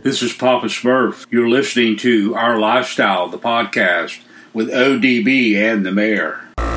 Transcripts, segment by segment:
This is Papa Smurf. You're listening to Our Lifestyle, the podcast, with ODB and the Mayor.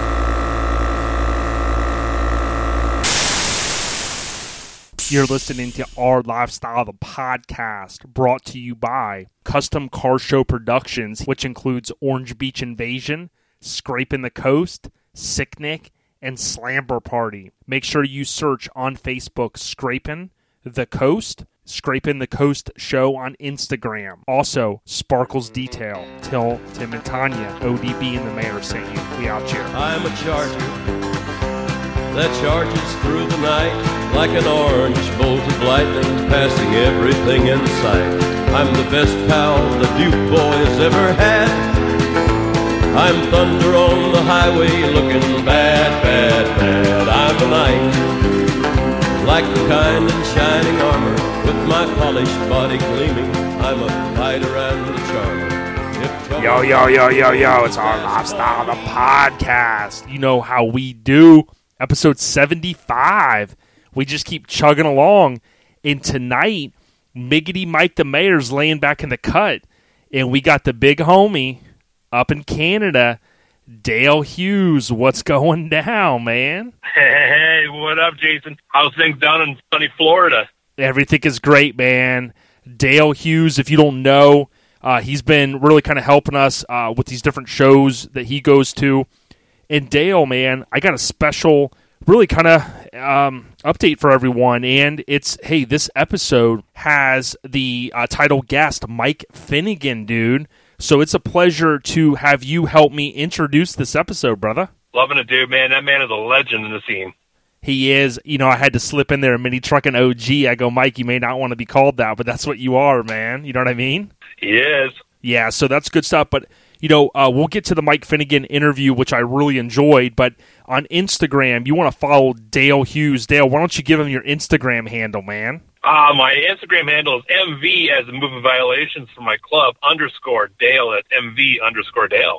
You're listening to Our Lifestyle, the podcast, brought to you by Custom Car Show Productions, which includes Orange Beach Invasion, Scraping the Coast, Sicknick, and Slamber Party. Make sure you search on Facebook Scraping the Coast Show on Instagram. Also, Sparkles Detail. Tell Tim and Tanya, ODB and the Mayor sent you. We out here. I'm a charger that charges through the night like an orange bolt of lightning, passing everything in sight. I'm the best pal the Duke boy has ever had. I'm thunder on the highway looking bad, bad, bad. I'm a knight, like the kind in shining armor, with my polished body gleaming. I'm a fighter and a charmer. Yo, it's Our Lifestyle, the podcast. You know how we do. Episode 75. We just keep chugging along. And tonight, Miggity Mike the Mayor's laying back in the cut. And we got the big homie up in Canada, Dale Hughes. What's going down, man? Hey, what up, Jason? How's things down in sunny Florida? Everything is great, man. Dale Hughes, if you don't know, he's been really kind of helping us with these different shows that he goes to. And Dale, man, I got a special, really kind of update for everyone. And it's, hey, this episode has the title guest, Mike Finnegan, dude. So it's a pleasure to have you help me introduce this episode, brother. Loving it, dude, man. That man is a legend in the scene. He is. You know, I had to slip in there a mini trucking OG. I go, Mike, you may not want to be called that, but that's what you are, man. You know what I mean? He is. Yeah, so that's good stuff. But, you know, we'll get to the Mike Finnegan interview, which I really enjoyed. But on Instagram, you want to follow Dale Hughes. Dale, why don't you give him your Instagram handle, man? My Instagram handle is MV as in moving violations for my club _Dale at MV_Dale.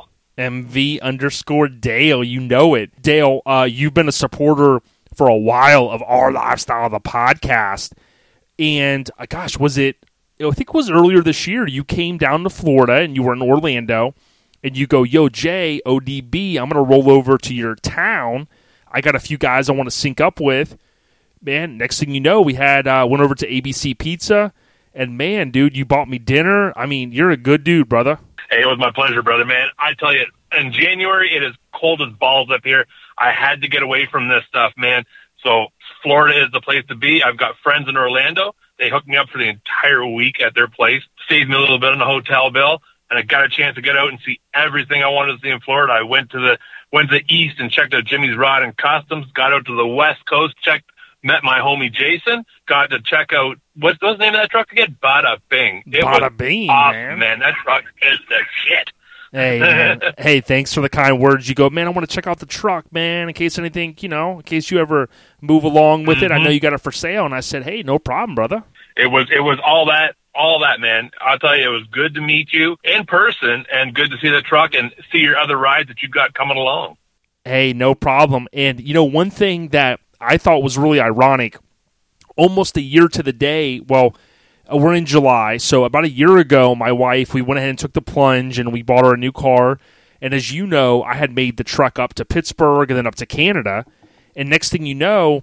MV_Dale, you know it. Dale, you've been a supporter for a while of Our Lifestyle, the podcast. And, gosh, was it, I think it was earlier this year, you came down to Florida and you were in Orlando. And you go, yo, Jay, ODB, I'm going to roll over to your town. I got a few guys I want to sync up with. Man, next thing you know, we had went over to ABC Pizza. And, man, dude, you bought me dinner. I mean, you're a good dude, brother. Hey, it was my pleasure, brother, man. I tell you, in January, it is cold as balls up here. I had to get away from this stuff, man. So Florida is the place to be. I've got friends in Orlando. They hooked me up for the entire week at their place, saved me a little bit on the hotel bill, and I got a chance to get out and see everything I wanted to see in Florida. I went to the east and checked out Jimmy's Rod and Customs, got out to the west coast, met my homie Jason, got to check out, what's the name of that truck again? Bada Bing. Bada Bing, awesome, man. That truck is the shit. Hey, man. Hey, thanks for the kind words. You go, man, I want to check out the truck, man, in case anything, you know, in case you ever move along with it. I know you got it for sale. And I said, hey, no problem, brother. It was all that, man. I'll tell you, it was good to meet you in person and good to see the truck and see your other rides that you've got coming along. Hey, no problem. And, you know, one thing that I thought was really ironic, almost a year to the day, well, we're in July, so about a year ago, my wife, we went ahead and took the plunge, and we bought her a new car. And as you know, I had made the trek up to Pittsburgh and then up to Canada. And next thing you know,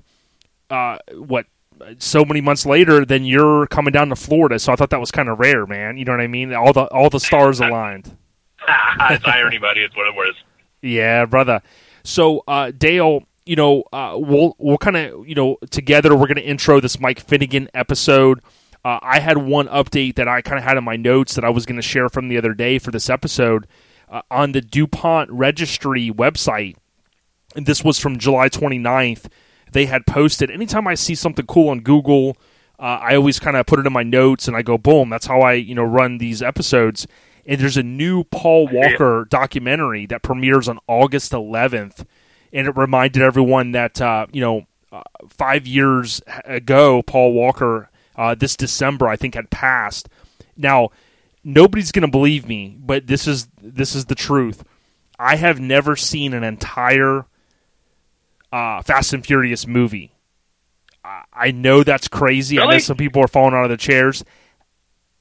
so many months later, then you're coming down to Florida. So I thought that was kind of rare, man. You know what I mean? All the stars aligned. It's irony, buddy. It's what it was. Yeah, brother. So, Dale, you know, we'll kind of, you know, together we're going to intro this Mike Finnegan episode. I had one update that I kind of had in my notes that I was going to share from the other day for this episode on the DuPont Registry website. And this was from July 29th. They had posted, anytime I see something cool on Google, I always kind of put it in my notes and I go, boom, that's how I, you know, run these episodes. And there's a new Paul Walker documentary that premieres on August 11th. And it reminded everyone that, 5 years ago, Paul Walker, this December, I think, had passed. Now, nobody's going to believe me, but this is the truth. I have never seen an entire Fast and Furious movie. I know that's crazy. Really? I know some people are falling out of their chairs.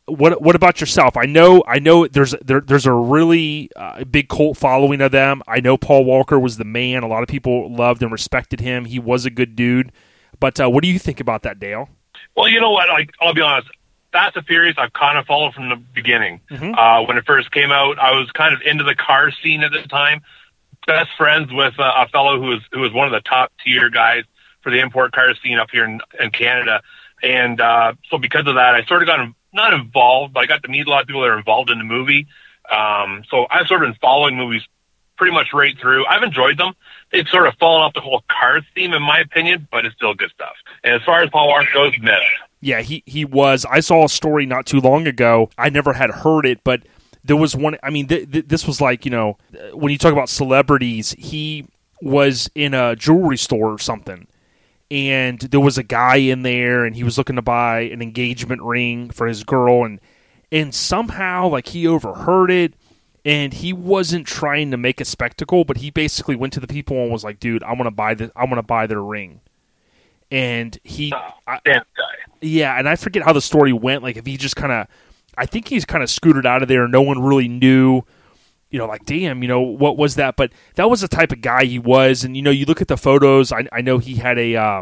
what about yourself? I know there's a really big cult following of them. I know Paul Walker was the man. A lot of people loved and respected him. He was a good dude. But what do you think about that, Dale? Well, you know what? I'll be honest. Fast and Furious, I've kind of followed from the beginning. When it first came out, I was kind of into the car scene at the time. Best friends with a fellow who was one of the top tier guys for the import car scene up here in Canada. And so because of that, I sort of got not involved, but I got to meet a lot of people that are involved in the movie. So I've sort of been following movies pretty much right through. I've enjoyed them. They've sort of fallen off the whole car theme, in my opinion, but it's still good stuff. And as far as Paul Walker goes, myth. Yeah, he was. I saw a story not too long ago. I never had heard it, but there was one. I mean, this was like, when you talk about celebrities, he was in a jewelry store or something. And there was a guy in there, and he was looking to buy an engagement ring for his girl, and somehow, like, he overheard it, and he wasn't trying to make a spectacle, but he basically went to the people and was like, "Dude, I want to buy their ring." And and I forget how the story went. Like, if he just I think he's kind of scooted out of there, and no one really knew. Like, damn, what was that? But that was the type of guy he was. And, you look at the photos, I know he had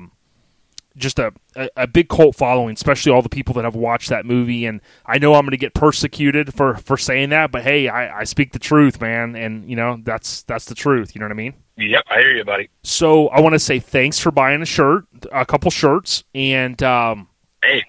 just a big cult following, especially all the people that have watched that movie. And I know I'm going to get persecuted for saying that, but hey, I speak the truth, man. And, that's the truth. You know what I mean? Yep, I hear you, buddy. So I want to say thanks for buying a couple shirts. And, hey.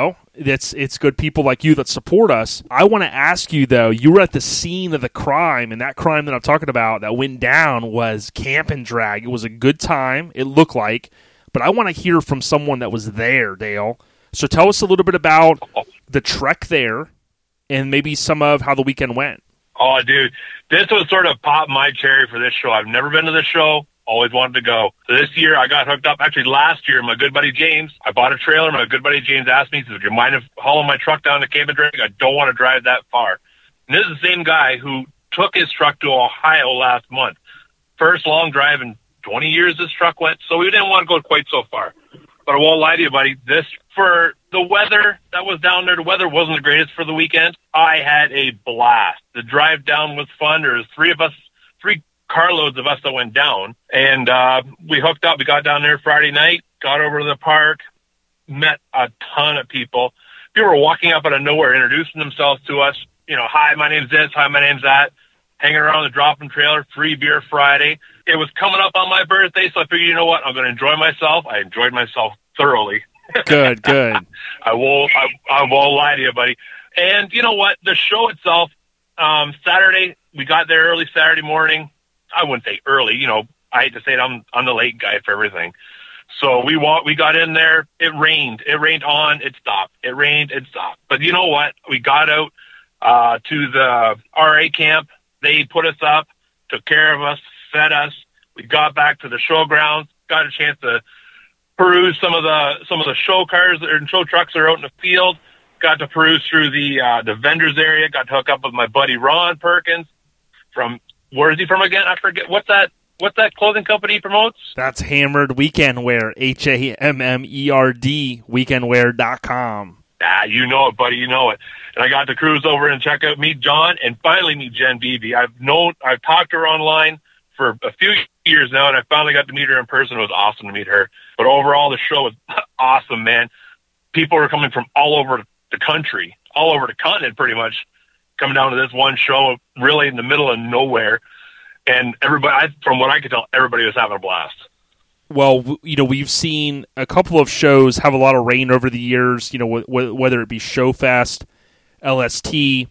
It's good people like you that support us. I want to ask you, though, you were at the scene of the crime, and that crime that I'm talking about that went down was Camp and Drag. It was a good time, it looked like, but I want to hear from someone that was there, Dale. So tell us a little bit about the trek there and maybe some of how the weekend went. Oh, dude, this was sort of pop my cherry for this show. I've never been to this show. Always wanted to go. So this year I got hooked up. Actually, last year, my good buddy James, I bought a trailer. My good buddy James asked me, he said, "Do you mind if hauling my truck down to Camp and Drag? I don't want to drive that far." And this is the same guy who took his truck to Ohio last month. First long drive in 20 years this truck went, so we didn't want to go quite so far. But I won't lie to you, buddy. For the weather that was down there, the weather wasn't the greatest for the weekend. I had a blast. The drive down was fun. There was three carloads of us that went down, and we hooked up. We got down there Friday night, got over to the park, met a ton of people. People were walking up out of nowhere, introducing themselves to us. Hi, my name's this. Hi, my name's that. Hanging around the drop-in trailer, free beer Friday. It was coming up on my birthday, so I figured, you know what, I'm going to enjoy myself. I enjoyed myself thoroughly. Good. I won't lie to you, buddy. And you know what? The show itself, Saturday, we got there early Saturday morning. I wouldn't say early, I hate to say it, I'm the late guy for everything. So we got in there, it rained on, it stopped. It rained, it stopped. But you know what? We got out to the RA camp. They put us up, took care of us, fed us. We got back to the showgrounds, got a chance to peruse some of the show cars and show trucks that are out in the field. Got to peruse through the vendors area, got to hook up with my buddy Ron Perkins from, where is he from again? I forget. What's that clothing company he promotes? That's Hammered Weekend Wear, HAMMERD, weekendwear.com. You know it, buddy. You know it. And I got to cruise over and meet John, and finally meet Jen Beebe. I've talked to her online for a few years now, and I finally got to meet her in person. It was awesome to meet her. But overall, the show was awesome, man. People were coming from all over the country, all over the continent, pretty much, coming down to this one show, really in the middle of nowhere. And everybody, from what I could tell, everybody was having a blast. Well, we've seen a couple of shows have a lot of rain over the years, whether it be Showfest, LST,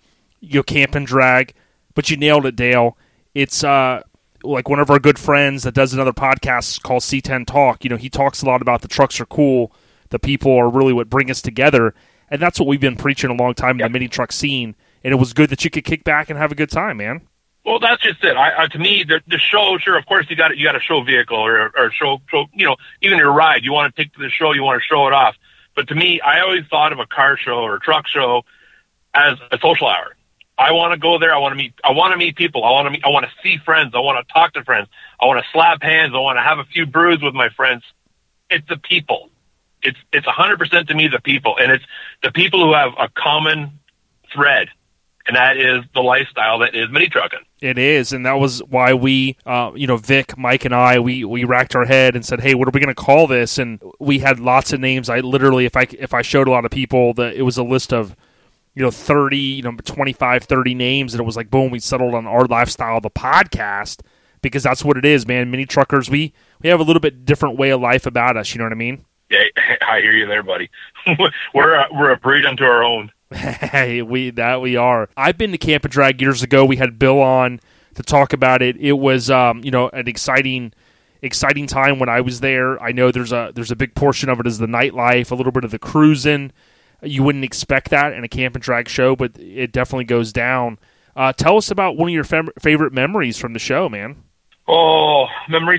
Camp and Drag. But you nailed it, Dale. It's like one of our good friends that does another podcast called C10 Talk. He talks a lot about the trucks are cool. The people are really what bring us together. And that's what we've been preaching a long time in the mini truck scene. And it was good that you could kick back and have a good time, man. Well, that's just it. To me, the show, sure, of course, you got a show vehicle or show, even your ride. You want to take to the show, you want to show it off. But to me, I always thought of a car show or a truck show as a social hour. I want to go there. I want to meet people. I want to see friends. I want to talk to friends. I want to slap hands. I want to have a few brews with my friends. It's the people. It's 100% to me the people, and it's the people who have a common thread, and that is the lifestyle that is mini trucking. It is, and that was why we, Vic, Mike, and I, we racked our head and said, "Hey, what are we going to call this?" And we had lots of names. I literally, if I showed a lot of people, it was a list of 30, 25, 30 names, and it was like, boom, we settled on Our Lifestyle, the podcast, because that's what it is, man. Mini truckers, we have a little bit different way of life about us. You know what I mean? Yeah, I hear you there, buddy. we're a breed unto our own. Hey, we are. I've been to Camp and Drag years ago. We had Bill on to talk about it. It was an exciting time when I was there. I know there's a big portion of it is the nightlife, a little bit of the cruising. You wouldn't expect that in a Camp and Drag show, but it definitely goes down. Tell us about one of your favorite memories from the show, man. Oh, memories.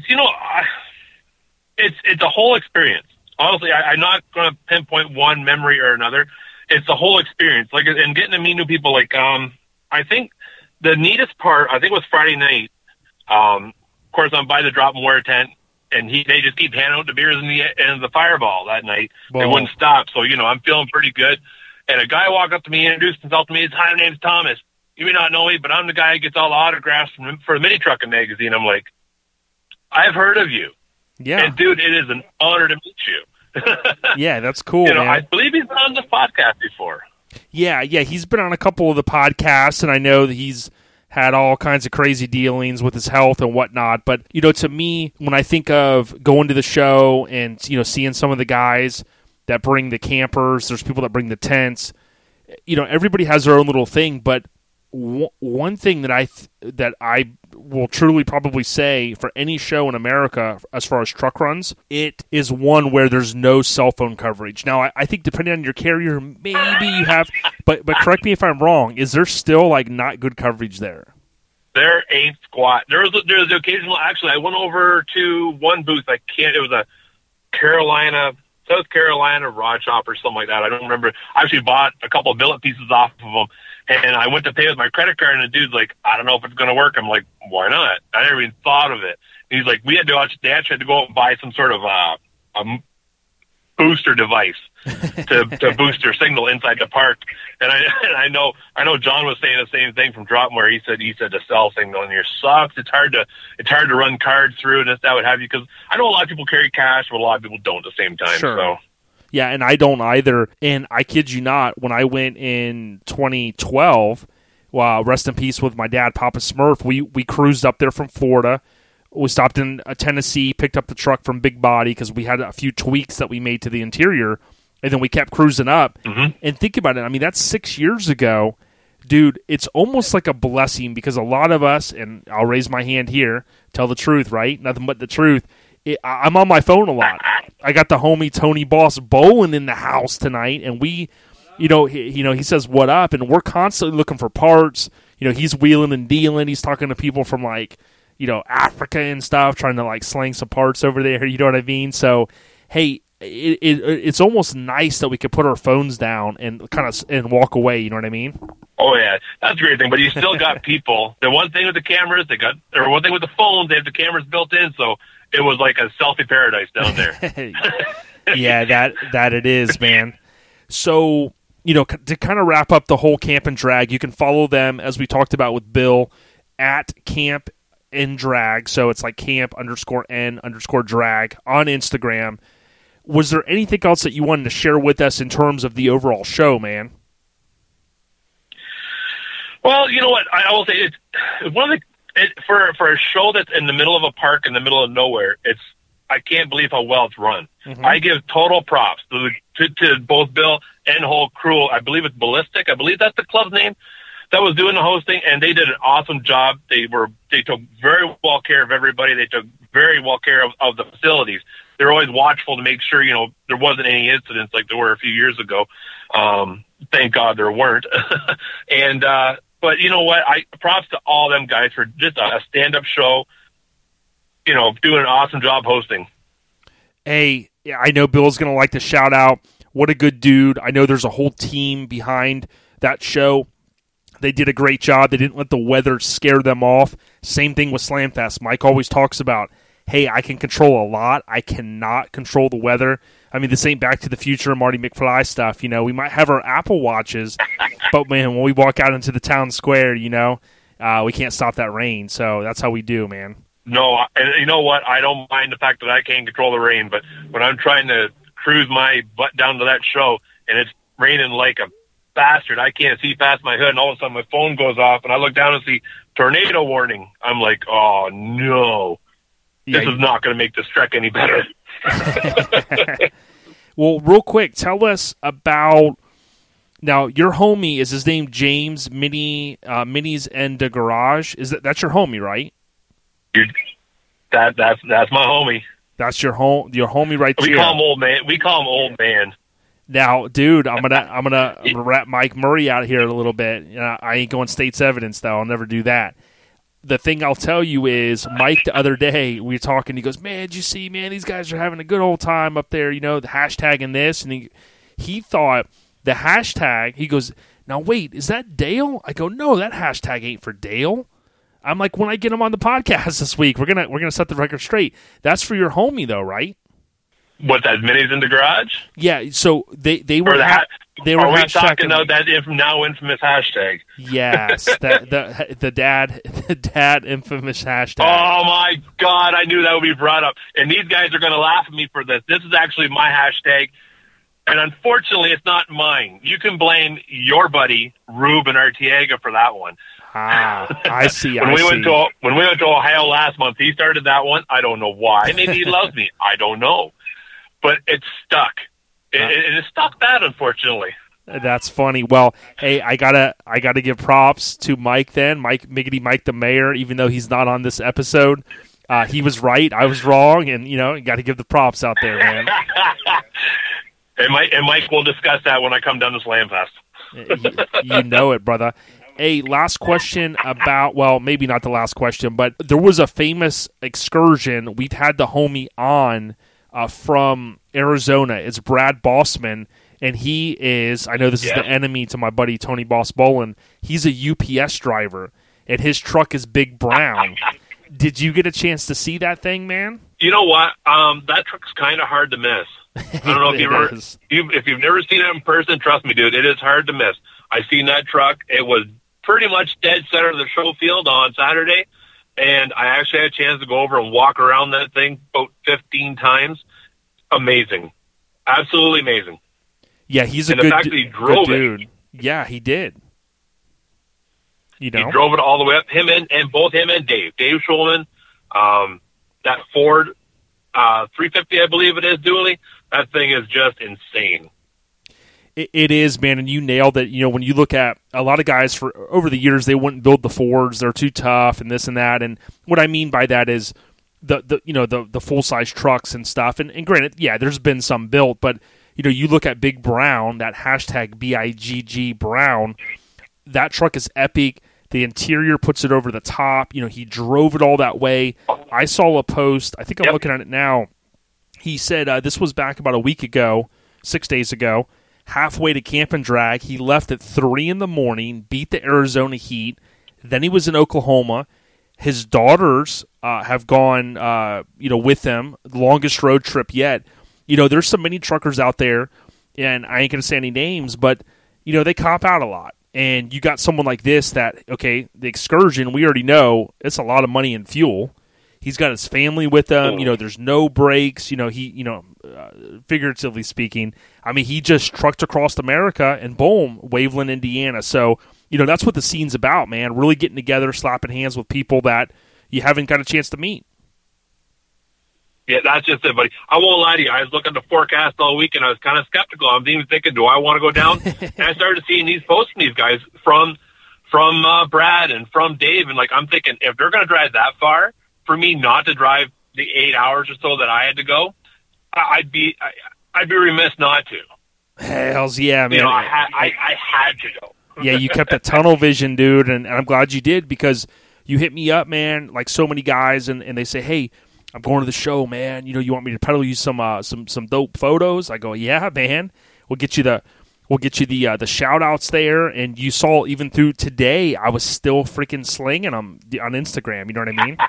It's a whole experience. Honestly, I'm not going to pinpoint one memory or another. It's the whole experience. Like, and getting to meet new people. Like, I think the neatest part, was Friday night. Of course, I'm by the Drop and Wear tent, and they just keep handing out the beers and the Fireball that night. Whoa. They wouldn't stop. So, I'm feeling pretty good. And a guy walked up to me, introduced himself to me. Hi, my name's Thomas. You may not know me, but I'm the guy who gets all the autographs for the Mini Trucking magazine. I'm like, I've heard of you. Yeah. And, dude, it is an honor to meet you. Yeah, that's cool, man. I believe he's been on the podcast before. Yeah, he's been on a couple of the podcasts, and I know that he's had all kinds of crazy dealings with his health and whatnot. But, to me, when I think of going to the show and, seeing some of the guys that bring the campers, there's people that bring the tents, everybody has their own little thing. But one thing that I will truly probably say for any show in America as far as truck runs, it is one where there's no cell phone coverage. Now, I think depending on your carrier, maybe you have, but correct me if I'm wrong, is there still not good coverage there? There ain't squat. There's the occasional, actually, I went over to one booth, it was a South Carolina rod shop or something like that. I don't remember. I actually bought a couple of billet pieces off of them, and I went to pay with my credit card, and the dude's like, I don't know if it's going to work. I'm like, why not? I never even thought of it. And he's like, they actually had to go out and buy some sort of a booster device to boost your signal inside the park. And I know John was saying the same thing from Drop, where he said the cell signal in here sucks. It's hard to run cards through and that would have you, because I know a lot of people carry cash, but a lot of people don't at the same time. Sure. So. Yeah, and I don't either. And I kid you not, when I went in 2012, rest in peace with my dad, Papa Smurf, we cruised up there from Florida. We stopped in Tennessee, picked up the truck from Big Body because we had a few tweaks that we made to the interior, and then we kept cruising up. Mm-hmm. And think about it. I mean, that's 6 years ago. Dude, it's almost like a blessing because a lot of us, and I'll raise my hand here, tell the truth, right? Nothing but the truth. I'm on my phone a lot. I got the homie Tony Boss Bowen in the house tonight, and we, he says, what up? And we're constantly looking for parts. He's wheeling and dealing. He's talking to people from Africa and stuff, trying to slang some parts over there. You know what I mean? So, hey, it's almost nice that we could put our phones down and and walk away. You know what I mean? Oh yeah, that's a great thing. But you still got people. The one thing with the cameras, one thing with the phones, they have the cameras built in, so it was like a selfie paradise down there. Yeah, that it is, man. So, to kind of wrap up the whole Camp and Drag, you can follow them, as we talked about with Bill, at Camp and Drag. So it's like camp_n_drag on Instagram. Was there anything else that you wanted to share with us in terms of the overall show, man? Well, you know what? I will say it's one of for a show that's in the middle of a park in the middle of nowhere. I can't believe how well it's run. Mm-hmm. I give total props to both Bill and the whole crew. I believe it's Ballistic. I believe that's the club's name that was doing the hosting, and they did an awesome job. They took very well care of everybody. They took very well care of the facilities. They're always watchful to make sure, there wasn't any incidents like there were a few years ago. Thank God there weren't. But you know what? Props to all them guys for just a stand-up show, doing an awesome job hosting. Hey, I know Bill's going to like to shout out. What a good dude. I know there's a whole team behind that show. They did a great job. They didn't let the weather scare them off. Same thing with Slamfest. Mike always talks about, hey, I can control a lot. I cannot control the weather. I mean, this ain't Back to the Future and Marty McFly stuff. We might have our Apple Watches, But man, when we walk out into the town square, we can't stop that rain. So that's how we do, man. No, and you know what? I don't mind the fact that I can't control the rain, but when I'm trying to cruise my butt down to that show and it's raining like a bastard, I can't see past my hood, and all of a sudden my phone goes off, and I look down and see tornado warning. I'm like, oh no, this is not going to make this trek any better. Well, real quick, tell us about. Now, your homie, is his name James Minis and the Garage? That's your homie, right? That's my homie. That's your homie right there. We call him old man. We call him old man. Now, dude, I'm gonna wrap Mike Murray out here a little bit. I ain't going state's evidence though. I'll never do that. The thing I'll tell you is, Mike, the other day we were talking. He goes, "Man, did you see? Man, these guys are having a good old time up there. The hashtag and this." And he thought the hashtag. He goes, "Now wait, is that Dale?" I go, "No, that hashtag ain't for Dale." I'm like, when I get him on the podcast this week, we're gonna set the record straight. That's for your homie though, right? What, that Minis in the Garage? Yeah. So they were they were. Are we talking about that now infamous hashtag? Yes, the dad infamous hashtag. Oh my God! I knew that would be brought up, and these guys are going to laugh at me for this. This is actually my hashtag, and unfortunately, it's not mine. You can blame your buddy Ruben Artiega for that one. I see. When we went to Ohio last month, he started that one. I don't know why. Maybe he loves me. I don't know, but it's stuck. It's stuck bad, unfortunately. That's funny. Well, hey, I gotta give props to Mike. Then Mike the mayor, even though he's not on this episode, he was right. I was wrong, and you got to give the props out there, man. and Mike will discuss that when I come down to Slam Fest. You know it, brother. Hey, last question about, well, maybe not the last question, but there was a famous excursion. We've had the homie on from Arizona. It's Brad Bossman, and he is, I know this is the enemy to my buddy Tony Boss Bolin. He's a UPS driver, and his truck is Big Brown. Did you get a chance to see that thing, man? You know what? That truck's kind of hard to miss. I don't know if you've never seen it in person. Trust me, dude, it is hard to miss. I seen that truck. It was pretty much dead center of the show field on Saturday, and I actually had a chance to go over and walk around that thing about 15 times. Amazing. Absolutely amazing. Yeah, he's a good dude. Yeah, he did. He drove it all the way up. Both him and Dave Schulman, that Ford 350, I believe it is, dually. That thing is just insane. It is, man, and you nailed it. When you look at a lot of guys over the years, they wouldn't build the Fords. They're too tough and this and that. And what I mean by that is the full size trucks and stuff. And granted, yeah, there's been some built, but you look at Big Brown, that hashtag BIGG Brown. That truck is epic. The interior puts it over the top. He drove it all that way. I saw a post. I think I'm looking at it now. He said this was back about a week ago, 6 days ago. Halfway to Camp and Drag, he left at 3 a.m, beat the Arizona heat. Then he was in Oklahoma. His daughters have gone, with him. The longest road trip yet. There's so many truckers out there, and I ain't going to say any names, but, they cop out a lot. And you got someone like this that, okay, the excursion, we already know it's a lot of money in fuel. He's got his family with him. There's no breaks. Figuratively speaking, I mean, he just trucked across America and boom, Waveland, Indiana. So, that's what the scene's about, man. Really getting together, slapping hands with people that you haven't got a chance to meet. Yeah, that's just it, buddy. I won't lie to you. I was looking at the forecast all week, and I was kind of skeptical. I was even thinking, do I want to go down? And I started seeing these posts from these guys from Brad and from Dave, and I'm thinking, if they're going to drive that far, for me not to drive the 8 hours or so that I had to go, I'd be remiss not to. Hells yeah, man. I had to go. Yeah, you kept a tunnel vision, dude, and I'm glad you did, because you hit me up, man, like so many guys, and they say, hey, I'm going to the show, man. You want me to peddle you some dope photos? I go, yeah, man. We'll get you the shout outs there, and you saw even through today, I was still freaking slinging them on Instagram. You know what I mean?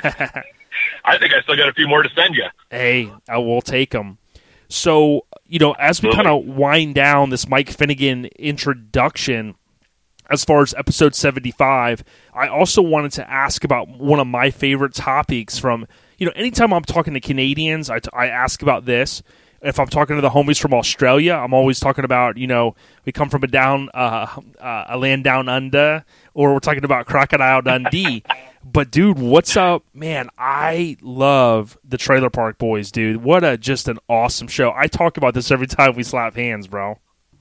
I think I still got a few more to send you. Hey, I will take them. So, as we kind of wind down this Mike Finnegan introduction, as far as episode 75, I also wanted to ask about one of my favorite topics from, anytime I'm talking to Canadians, I ask about this. If I'm talking to the homies from Australia, I'm always talking about, we come from a land down under, or we're talking about Crocodile Dundee. But, dude, what's up? Man, I love the Trailer Park Boys, dude. What just an awesome show. I talk about this every time we slap hands, bro.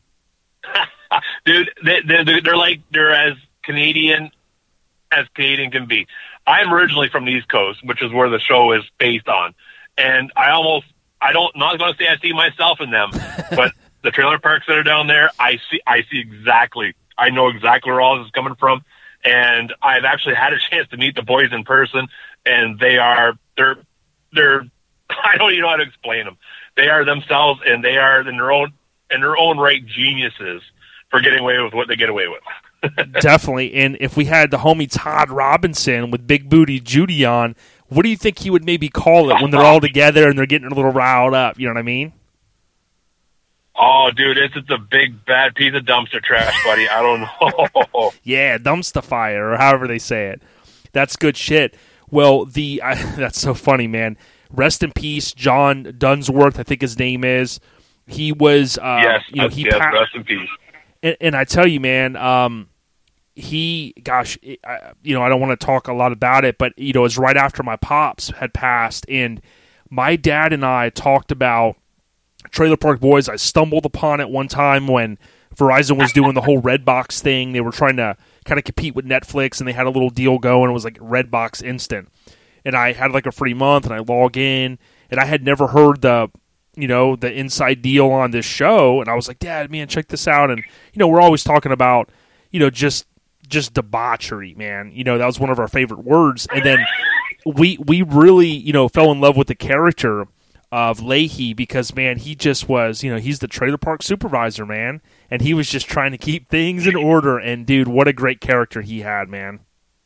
Dude, they're as Canadian can be. I'm originally from the East Coast, which is where the show is based on. And not going to say I see myself in them, but the trailer parks that are down there, I see exactly. I know exactly where all this is coming from. And I've actually had a chance to meet the boys in person, and they're I don't even know how to explain them. They are themselves, and they are in their own right geniuses for getting away with what they get away with. Definitely. And if we had the homie Todd Robinson with Big Booty Judy on, what do you think he would maybe call it when they're all together and they're getting a little riled up? You know what I mean? Oh, dude, it's a big, bad piece of dumpster trash, buddy. I don't know. Yeah, dumpster fire, or however they say it. That's good shit. Well, that's so funny, man. Rest in peace, John Dunsworth, I think his name is. He was, rest in peace. And I tell you, man, I don't want to talk a lot about it, but, it was right after my pops had passed, and my dad and I talked about Trailer Park Boys. I stumbled upon it one time when Verizon was doing the whole Redbox thing. They were trying to kind of compete with Netflix, and they had a little deal going. It was like Redbox Instant. And I had like a free month, and I log in, and I had never heard the inside deal on this show. And I was like, Dad, man, check this out. And, we're always talking about, just debauchery, man. That was one of our favorite words. And then we really, fell in love with the character of Leahy because, man, he just was, he's the trailer park supervisor, man. And he was just trying to keep things in order. And, dude, what a great character he had, man.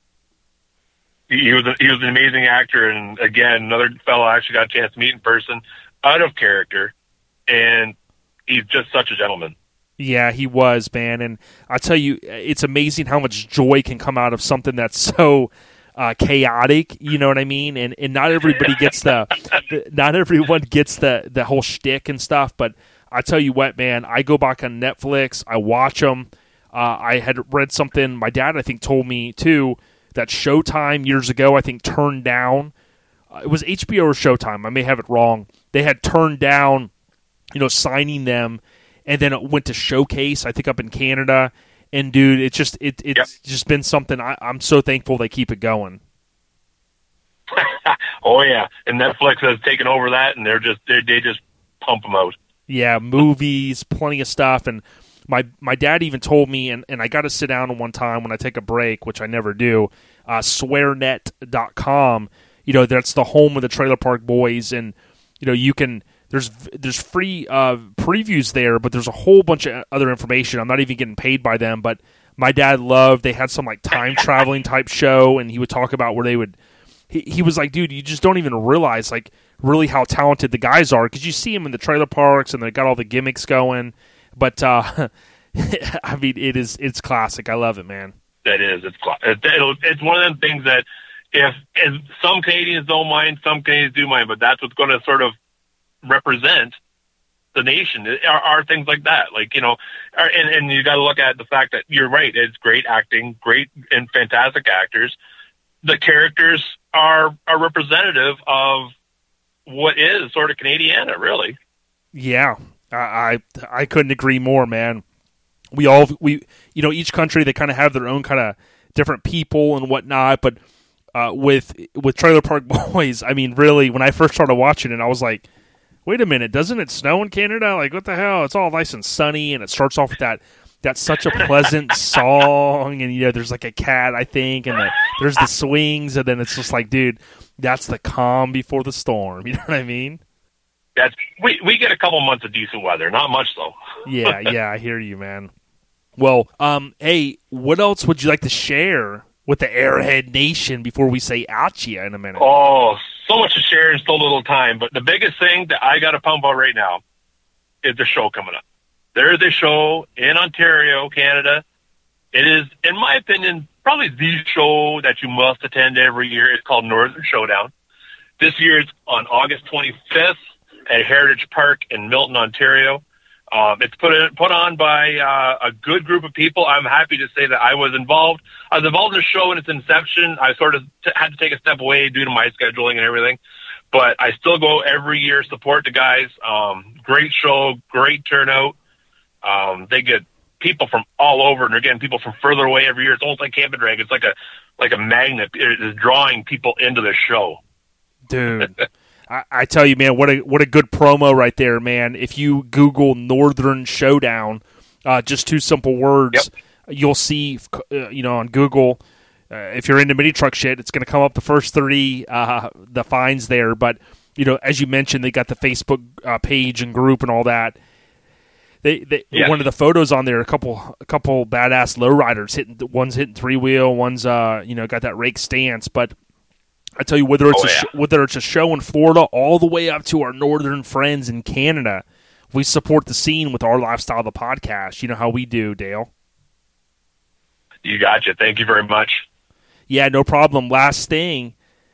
He was an amazing actor. And, again, another fellow I actually got a chance to meet in person, out of character. And he's just such a gentleman. Yeah, he was, man. And I tell you, it's amazing how much joy can come out of something that's so chaotic, you know what I mean? And not everybody gets not everyone gets the whole shtick and stuff, but I tell you what, man, I go back on Netflix, I watch them. I had read something, my dad, I think, told me, too, that Showtime years ago, I think, turned down, it was HBO or Showtime, I may have it wrong, they had turned down, signing them, and then it went to Showcase, I think, up in Canada. And, dude, it's just been something I'm so thankful they keep it going. Oh, yeah. And Netflix has taken over that, and they just pump them out. Yeah, movies, plenty of stuff. And my dad even told me, and I got to sit down one time when I take a break, which I never do, swearnet.com. That's the home of the Trailer Park Boys. And, you can... There's free previews there, but there's a whole bunch of other information. I'm not even getting paid by them, but my dad they had some like time traveling type show, and he would talk about where they would. He was like, dude, you just don't even realize like really how talented the guys are because you see them in the trailer parks and they got all the gimmicks going. But I mean, it's classic. I love it, man. That is, it's one of them things that if some Canadians don't mind, some Canadians do mind, but that's what's going to sort of represent the nation are things like that, like and you got to look at the fact that you're right, it's great acting, great and fantastic actors. The characters are representative of what is sort of Canadiana, really. Yeah, I couldn't agree more, man. We each country, they kind of have their own kind of different people and whatnot, but with Trailer Park Boys, I mean, really, when I first started watching it, I was like, wait a minute, doesn't it snow in Canada? Like, what the hell? It's all nice and sunny, and it starts off with that's such a pleasant song, and there's like a cat, I think, and there's the swings, and then it's just like, dude, that's the calm before the storm. You know what I mean? We get a couple months of decent weather, not much though. yeah, I hear you, man. Well, hey, what else would you like to share with the Airhead Nation before we say ouchie in a minute? Oh, so much to share in so little time, but the biggest thing that I got to pump out right now is the show coming up. There's a show in Ontario, Canada, It is, in my opinion, probably the show that you must attend every year. It's called Northern Showdown. This year it's on August 25th at Heritage Park in Milton, Ontario. It's put on by a good group of people. I'm happy to say that I was involved. I was involved in the show in its inception. I sort of had to take a step away due to my scheduling and everything. But I still go every year, support the guys. Great show, great turnout. They get people from all over, and again, people from further away every year. It's almost like Camp and Drag. It's like a magnet. It is drawing people into the show. Dude, I tell you, man, what a good promo right there, man. If you Google Northern Showdown, just two simple words, you'll see, on Google. If you're into mini truck shit, it's going to come up the first 3, the finds there. But as you mentioned, they got the Facebook page and group and all that. One of the photos on there, a couple badass lowriders one's hitting 3-wheel, one's got that rake stance. But I tell you, whether it's a show in Florida, all the way up to our northern friends in Canada, we support the scene with our Lifestyle, the podcast. You know how we do, Dale. You gotcha. Thank you very much. Yeah, no problem. Last thing,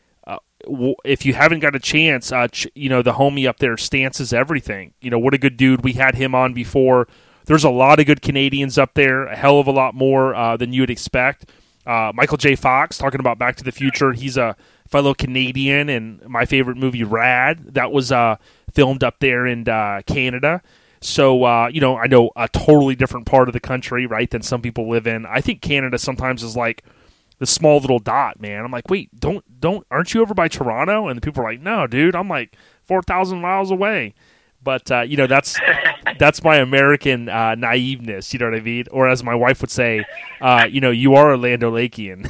if you haven't got a chance, the homie up there, Stances Everything. What a good dude. We had him on before. There's a lot of good Canadians up there, a hell of a lot more than you would expect. Michael J. Fox, talking about Back to the Future. He's a fellow Canadian, and my favorite movie, Rad, that was filmed up there in Canada. So, I know a totally different part of the country, right, than some people live in. I think Canada sometimes is like the small little dot, man. I'm like, wait, aren't you over by Toronto? And the people are like, no, dude, I'm like 4,000 miles away. But, that's my American naiveness, you know what I mean? Or as my wife would say, you are Orlando Lakean.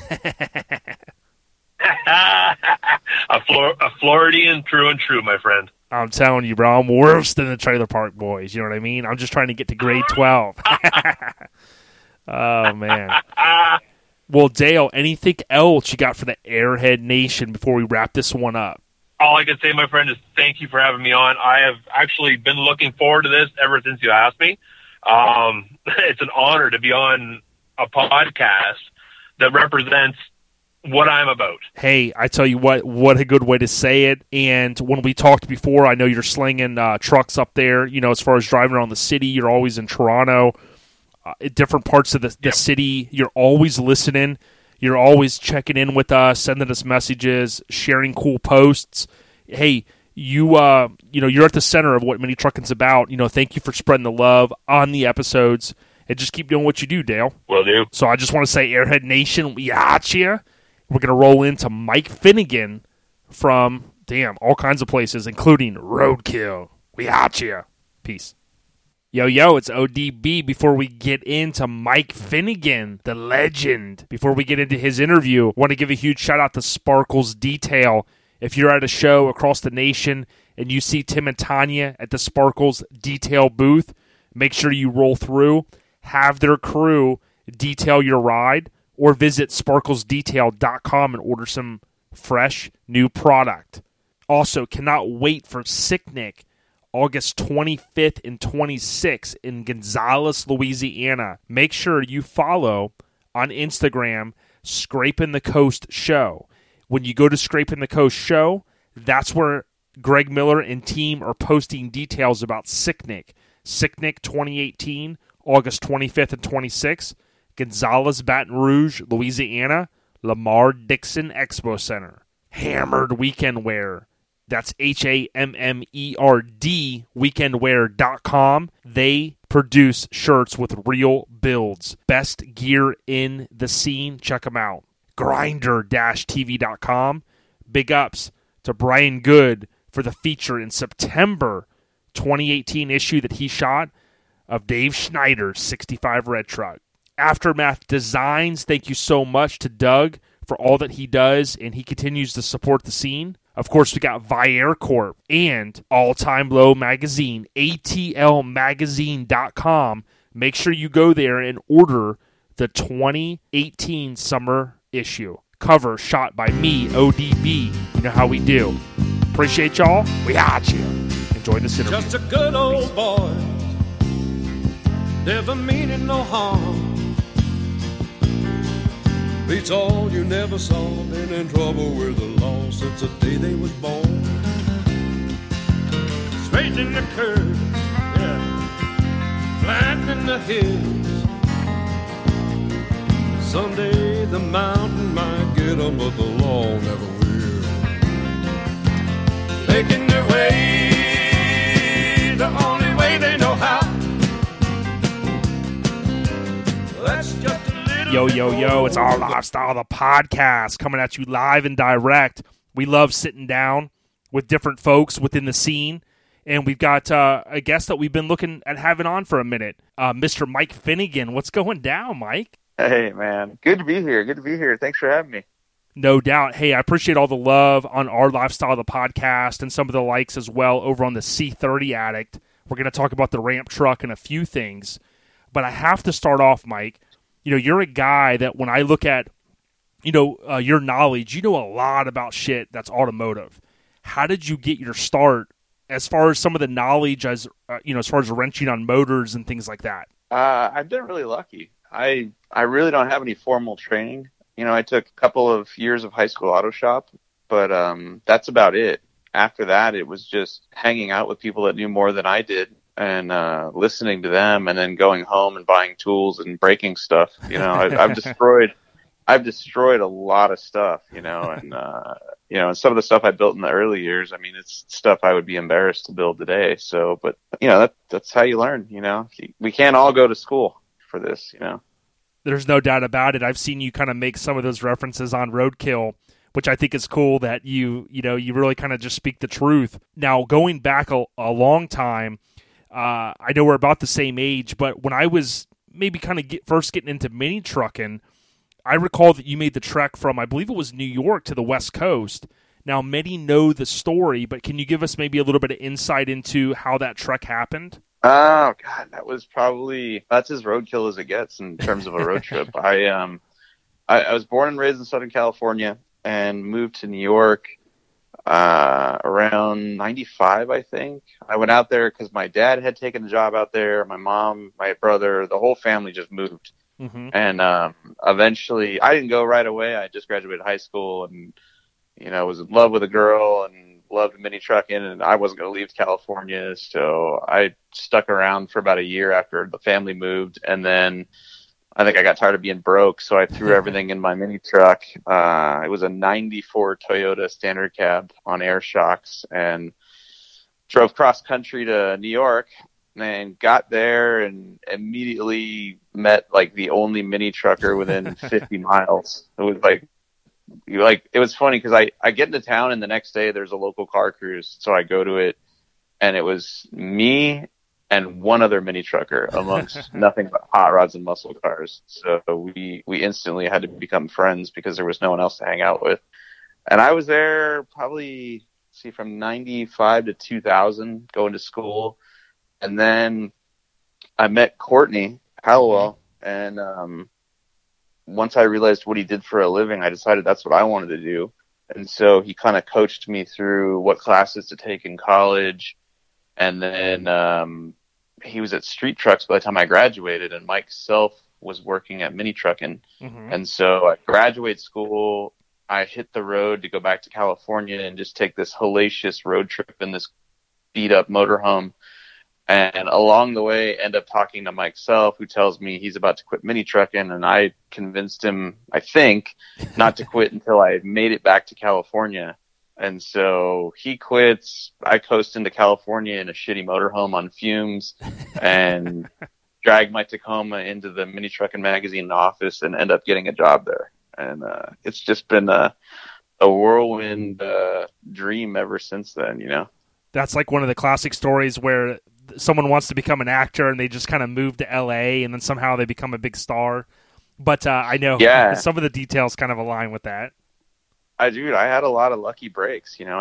a Floridian through and true, my friend. I'm telling you, bro, I'm worse than the Trailer Park Boys, you know what I mean? I'm just trying to get to grade 12. Oh, man. Well, Dale, anything else you got for the Airhead Nation before we wrap this one up? All I can say, my friend, is thank you for having me on. I have actually been looking forward to this ever since you asked me. It's an honor to be on a podcast that represents what I'm about. Hey, I tell you what a good way to say it. And when we talked before, I know you're slinging trucks up there. As far as driving around the city, you're always in Toronto. Different parts of the city, you're always listening. You're always checking in with us, sending us messages, sharing cool posts. Hey, you're at the center of what Mini Trucking's about. Thank you for spreading the love on the episodes, and just keep doing what you do, Dale. Will do. So I just want to say, Airhead Nation, we got you. We're going to roll into Mike Finnegan from, all kinds of places, including Roadkill. We got you. Peace. Yo, it's ODB. Before we get into Mike Finnegan, the legend, before we get into his interview, I want to give a huge shout out to Sparkles Detail. If you're at a show across the nation and you see Tim and Tanya at the Sparkles Detail booth, make sure you roll through, have their crew detail your ride, or visit sparklesdetail.com and order some fresh new product. Also, cannot wait for Sicknick, August 25th and 26th in Gonzales, Louisiana. Make sure you follow on Instagram Scraping the Coast Show. When you go to Scraping the Coast Show, that's where Greg Miller and team are posting details about Sicknick. Sicknick 2018, August 25th and 26th, Gonzales, Baton Rouge, Louisiana, Lamar Dixon Expo Center. Hammered Weekend Wear. That's HAMMERD weekendwear.com. They produce shirts with real builds. Best gear in the scene. Check them out. Grinder-TV.com. Big ups to Brian Good for the feature in September 2018 issue that he shot of Dave Schneider's 65 Red Truck. Aftermath Designs, thank you so much to Doug for all that he does, and he continues to support the scene. Of course, we got Viair Corp and All Time Low Magazine, atlmagazine.com. Make sure you go there and order the 2018 summer issue. Cover shot by me, ODB. You know how we do. Appreciate y'all. We got you. Enjoy this interview. Just a good old boy, never meaning no harm. beats all you never saw. Been in trouble with the law since the day they was born. Straightening the curve, yeah, flattening the hills. Someday the mountain might get 'em, but the law never will. Making their way the only way they know how. That's just a little. Yo, it's Our Lifestyle, the podcast, coming at you live and direct. We love sitting down with different folks within the scene, and we've got a guest that we've been looking at having on for a minute, Mr. Mike Finnegan. What's going down, Mike? Hey, man. Good to be here. Thanks for having me. No doubt. Hey, I appreciate all the love on Our Lifestyle, the podcast, and some of the likes as well over on the C30 Addict. We're going to talk about the ramp truck and a few things. But I have to start off, Mike. You know, you're a guy that when I look at, your knowledge, you know a lot about shit that's automotive. How did you get your start as far as some of the knowledge as far as wrenching on motors and things like that? I've been really lucky. I really don't have any formal training. I took a couple of years of high school auto shop, but that's about it. After that, it was just hanging out with people that knew more than I did and listening to them, and then going home and buying tools and breaking stuff. I've destroyed a lot of stuff. And some of the stuff I built in the early years, I mean, it's stuff I would be embarrassed to build today. So, but that's how you learn. We can't all go to school for this. There's no doubt about it. I've seen you kind of make some of those references on Roadkill, which I think is cool that you really kind of just speak the truth. Now, going back a long time, I know we're about the same age, but when I was maybe kind of first getting into mini trucking, I recall that you made the trek from, I believe it was New York to the West Coast. Now, many know the story, but can you give us maybe a little bit of insight into how that trek happened? Oh, God, that's as roadkill as it gets in terms of a road trip. I was born and raised in Southern California and moved to New York around 95, I think. I went out there because my dad had taken a job out there. My mom, my brother, the whole family just moved. Mm-hmm. And eventually, I didn't go right away. I just graduated high school and, was in love with a girl and loved mini trucking, and I wasn't going to leave California, so I stuck around for about a year after the family moved, and then I think I got tired of being broke, so I threw everything in my mini truck. It was a 94 Toyota standard cab on air shocks, and drove cross country to New York, and got there and immediately met like the only mini trucker within 50 miles. It was it was funny because I get into town and the next day there's a local car cruise. So I go to it and it was me and one other mini trucker amongst nothing but hot rods and muscle cars. So we instantly had to become friends because there was no one else to hang out with. And I was there probably from 95 to 2000 going to school. And then I met Courtney Hallowell, and once I realized what he did for a living, I decided that's what I wanted to do. And so he kind of coached me through what classes to take in college. And then he was at Street Trucks by the time I graduated, and Mike Self was working at Mini Trucking. Mm-hmm. And so I graduated school. I hit the road to go back to California and just take this hellacious road trip in this beat-up motorhome. And along the way, end up talking to Mike Self, who tells me he's about to quit mini trucking, and I convinced him, I think, not to quit until I made it back to California. And so he quits. I coast into California in a shitty motorhome on fumes, and drag my Tacoma into the Mini Trucking Magazine office and end up getting a job there. And it's just been a whirlwind dream ever since then, That's like one of the classic stories where someone wants to become an actor and they just kind of move to LA and then somehow they become a big star. But I know some of the details kind of align with that. I had a lot of lucky breaks, if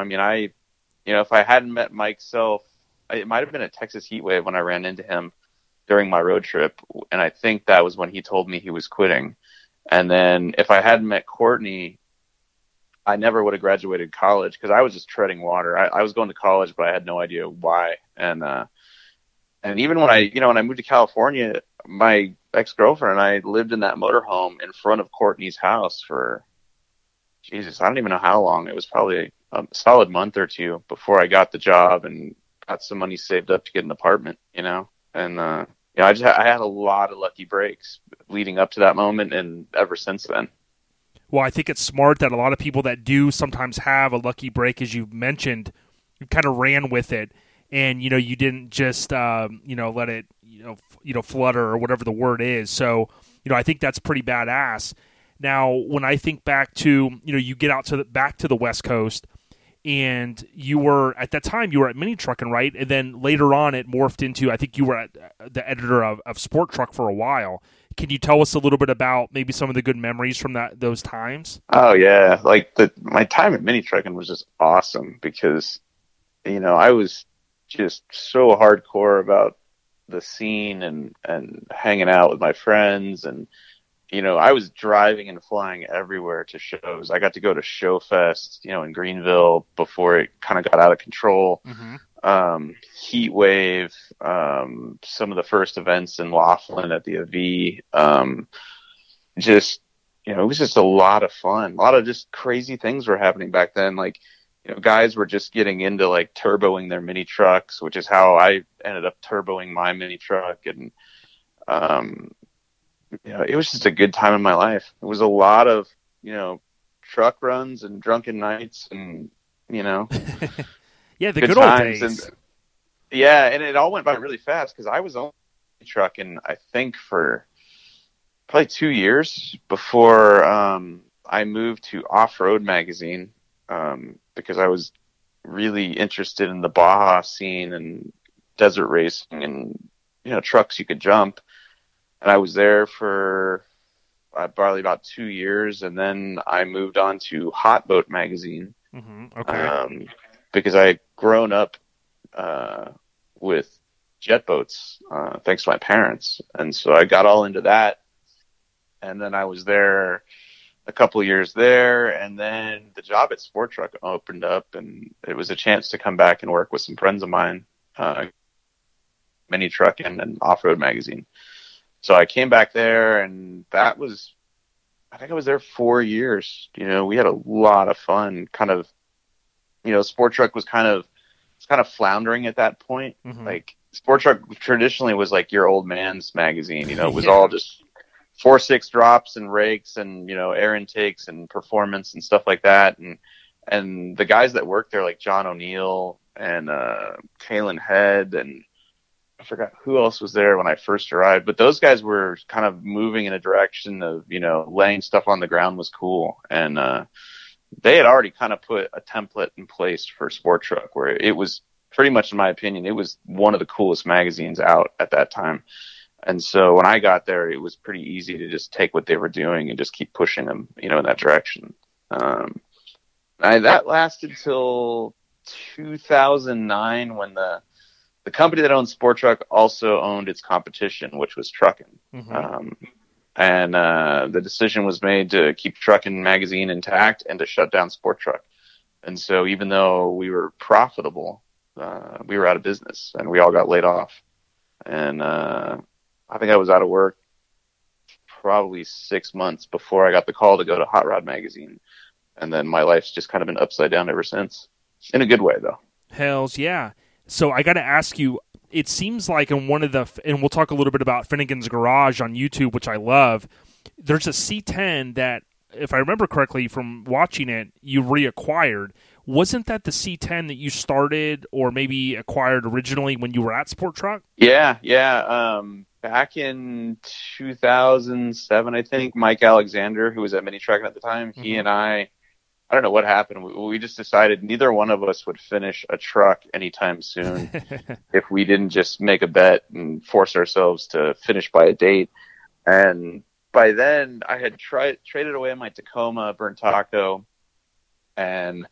I hadn't met Mike Self, it might have been a Texas heat wave when I ran into him during my road trip. And I think that was when he told me he was quitting. And then if I hadn't met Courtney, I never would have graduated college because I was just treading water. I was going to college, but I had no idea why. And even when I moved to California, my ex-girlfriend and I lived in that motorhome in front of Courtney's house for, Jesus, I don't even know how long. It was probably a solid month or two before I got the job and got some money saved up to get an apartment, you know? And, I had a lot of lucky breaks leading up to that moment and ever since then. Well, I think it's smart that a lot of people that do sometimes have a lucky break, as you mentioned, you kind of ran with it, and you didn't just let it flutter or whatever the word is. So I think that's pretty badass. Now, when I think back to you get out back to the West Coast, and you were at that time at Mini Truckin', right? And then later on, it morphed into, I think you were the editor of Sport Truck for a while. Can you tell us a little bit about maybe some of the good memories from those times? Oh yeah, like my time at Mini Truckin' was just awesome because, I was just so hardcore about the scene and hanging out with my friends, and I was driving and flying everywhere to shows. I got to go to Show Fest, in Greenville before it kind of got out of control. Mm-hmm. Heat Wave, some of the first events in Laughlin at the AV. It was just a lot of fun. A lot of just crazy things were happening back then. Like, guys were just getting into like turboing their mini trucks, which is how I ended up turboing my mini truck. And, it was just a good time in my life. It was a lot of, truck runs and drunken nights and, yeah, the good old days. And it all went by really fast because I was only trucking, I think, for probably 2 years before I moved to Off-Road Magazine because I was really interested in the Baja scene and desert racing and, trucks you could jump. And I was there for probably about 2 years, and then I moved on to Hot Boat Magazine. Mm-hmm. Okay. Because I had grown up with jet boats, thanks to my parents, and so I got all into that. And then I was there a couple of years there, and then the job at Sport Truck opened up, and it was a chance to come back and work with some friends of mine, Mini Truckin' and Off-Road Magazine. So I came back there, and I think I was there 4 years. We had a lot of fun. Kind of, Sport Truck was kind of floundering at that point. Mm-hmm. Like Sport Truck traditionally was like your old man's magazine. It was all just 4.6 drops and rakes and air intakes and performance and stuff like that. And the guys that worked there, like John O'Neill and Kalen Head, and I forgot who else was there when I first arrived, but those guys were kind of moving in a direction of, laying stuff on the ground was cool. And they had already kind of put a template in place for Sport Truck where it was pretty much, in my opinion, it was one of the coolest magazines out at that time. And so when I got there, it was pretty easy to just take what they were doing and just keep pushing them, in that direction. That lasted till 2009 when the company that owned Sport Truck also owned its competition, which was Truckin'. Mm-hmm. And the decision was made to keep Truckin' magazine intact and to shut down Sport Truck. And so even though we were profitable, we were out of business and we all got laid off. And I think I was out of work probably 6 months before I got the call to go to Hot Rod Magazine. And then my life's just kind of been upside down ever since. In a good way, though. Hells yeah. So I got to ask you, it seems like in one of and we'll talk a little bit about Finnegan's Garage on YouTube, which I love, there's a C10 that, if I remember correctly from watching it, you reacquired. Wasn't that the C10 that you started or maybe acquired originally when you were at Sport Truck? Yeah. Back in 2007, I think, Mike Alexander, who was at Mini Truckin' at the time, mm-hmm. He and I don't know what happened. We just decided neither one of us would finish a truck anytime soon if we didn't just make a bet and force ourselves to finish by a date. And by then, I had traded away my Tacoma Burnt Taco, and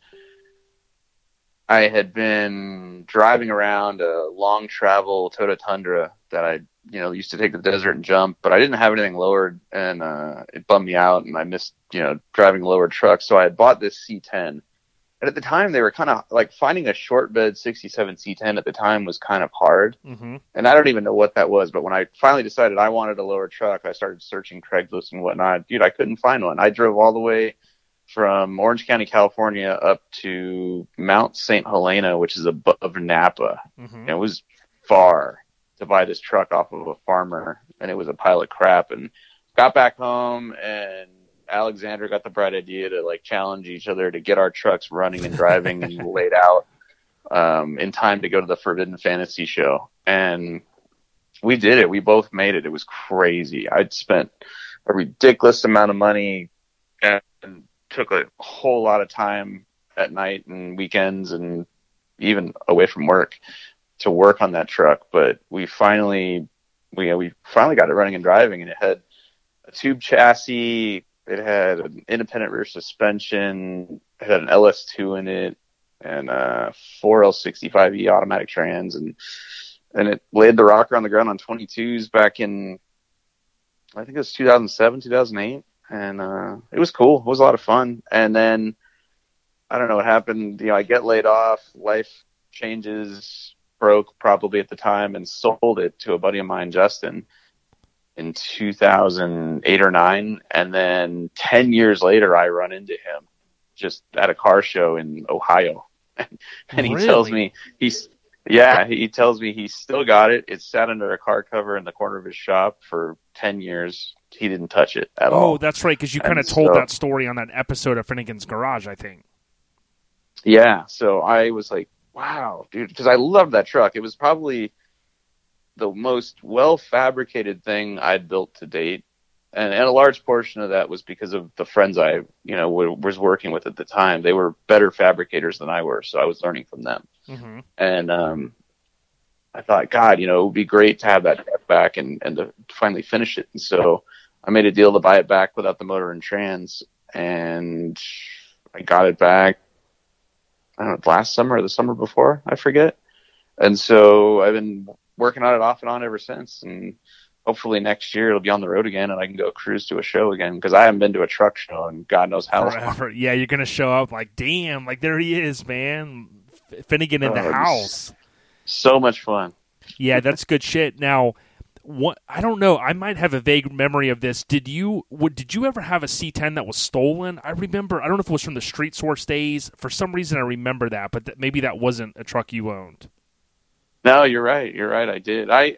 I had been driving around a long travel Toyota Tundra that I used to take the desert and jump, but I didn't have anything lowered, and it bummed me out, and I missed, driving lowered trucks. So I had bought this C10, And at the time, they were kind of like finding a short bed 67 C10 at the time was kind of hard. Mm-hmm. And I don't even know what that was. But when I finally decided I wanted a lower truck, I started searching Craigslist and whatnot. Dude, I couldn't find one. I drove all the way from Orange County, California, up to Mount St. Helena, which is above Napa. Mm-hmm. And it was far to buy this truck off of a farmer. And it was a pile of crap. And got back home, and Alexander got the bright idea to like challenge each other to get our trucks running and driving and laid out in time to go to the Forbidden Fantasy show. And we did it. We both made it. It was crazy. I'd spent a ridiculous amount of money and took a whole lot of time at night and weekends and even away from work to work on that truck. But we finally got it running and driving, and it had a tube chassis. It had an independent rear suspension. It had an LS2 in it and 4 L65E automatic trans. And it laid the rocker on the ground on 22s back in, I think it was 2007, 2008. And it was cool. It was a lot of fun. And then, I don't know what happened. I get laid off. Life changes. Broke probably at the time and sold it to a buddy of mine, Justin, in 2008 or 9. And then 10 years later, I run into him just at a car show in Ohio. And he tells me he tells me he's still got it. It's sat under a car cover in the corner of his shop for 10 years. He didn't touch it at all. Oh, that's right, because you kind of told that story on that episode of Finnegan's Garage, I think. Yeah, so I was like, wow, dude, because I loved that truck. It was probably the most well-fabricated thing I'd built to date. And a large portion of that was because of the friends I, was working with at the time. They were better fabricators than I were, so I was learning from them. Mm-hmm. And I thought, God, it would be great to have that truck back and to finally finish it. And so I made a deal to buy it back without the motor and trans, and I got it back, I don't know, last summer or the summer before, I forget. And so I've been working on it off and on ever since. And hopefully next year it'll be on the road again and I can go cruise to a show again, because I haven't been to a truck show in God knows how long. Yeah, you're going to show up like, damn, like there he is, man. Finnegan in the house. So much fun. Yeah, that's good shit. Now, I don't know. I might have a vague memory of this. Did you ever have a C10 that was stolen? I remember. I don't know if it was from the Street Source days. For some reason, I remember that, but maybe that wasn't a truck you owned. No, you're right. I did. I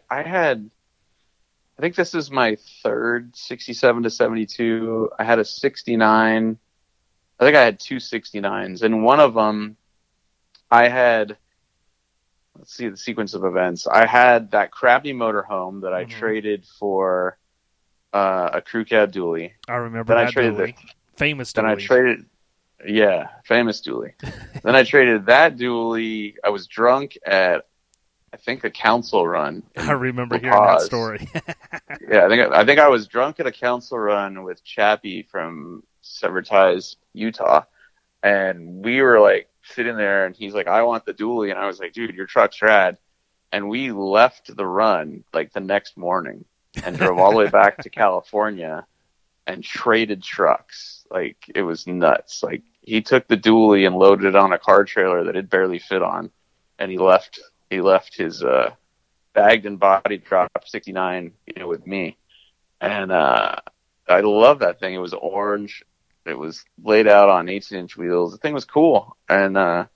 think this is my third 67 to 72. I had a 69. I think I had two 69s, and one of them I had. Let's see the sequence of events. I had that crappy motorhome that I traded for a crew cab dually. I remember that dually. Famous dually. Then I traded, famous dually. Then I traded that dually. I was drunk at, I think, a council run. I remember hearing that story. Yeah, I think I was drunk at a council run with Chappie from Severed Ties, Utah, and we were like sitting there, and he's like, I want the dually, and I was like, dude, your truck's rad. And we left the run like the next morning and drove all the way back to California and traded trucks. Like, it was nuts. Like, he took the dually and loaded it on a car trailer that it barely fit on, and he left his bagged and body drop 69 with me. And I love that thing. It was orange. It was laid out on 18-inch wheels. The thing was cool. And I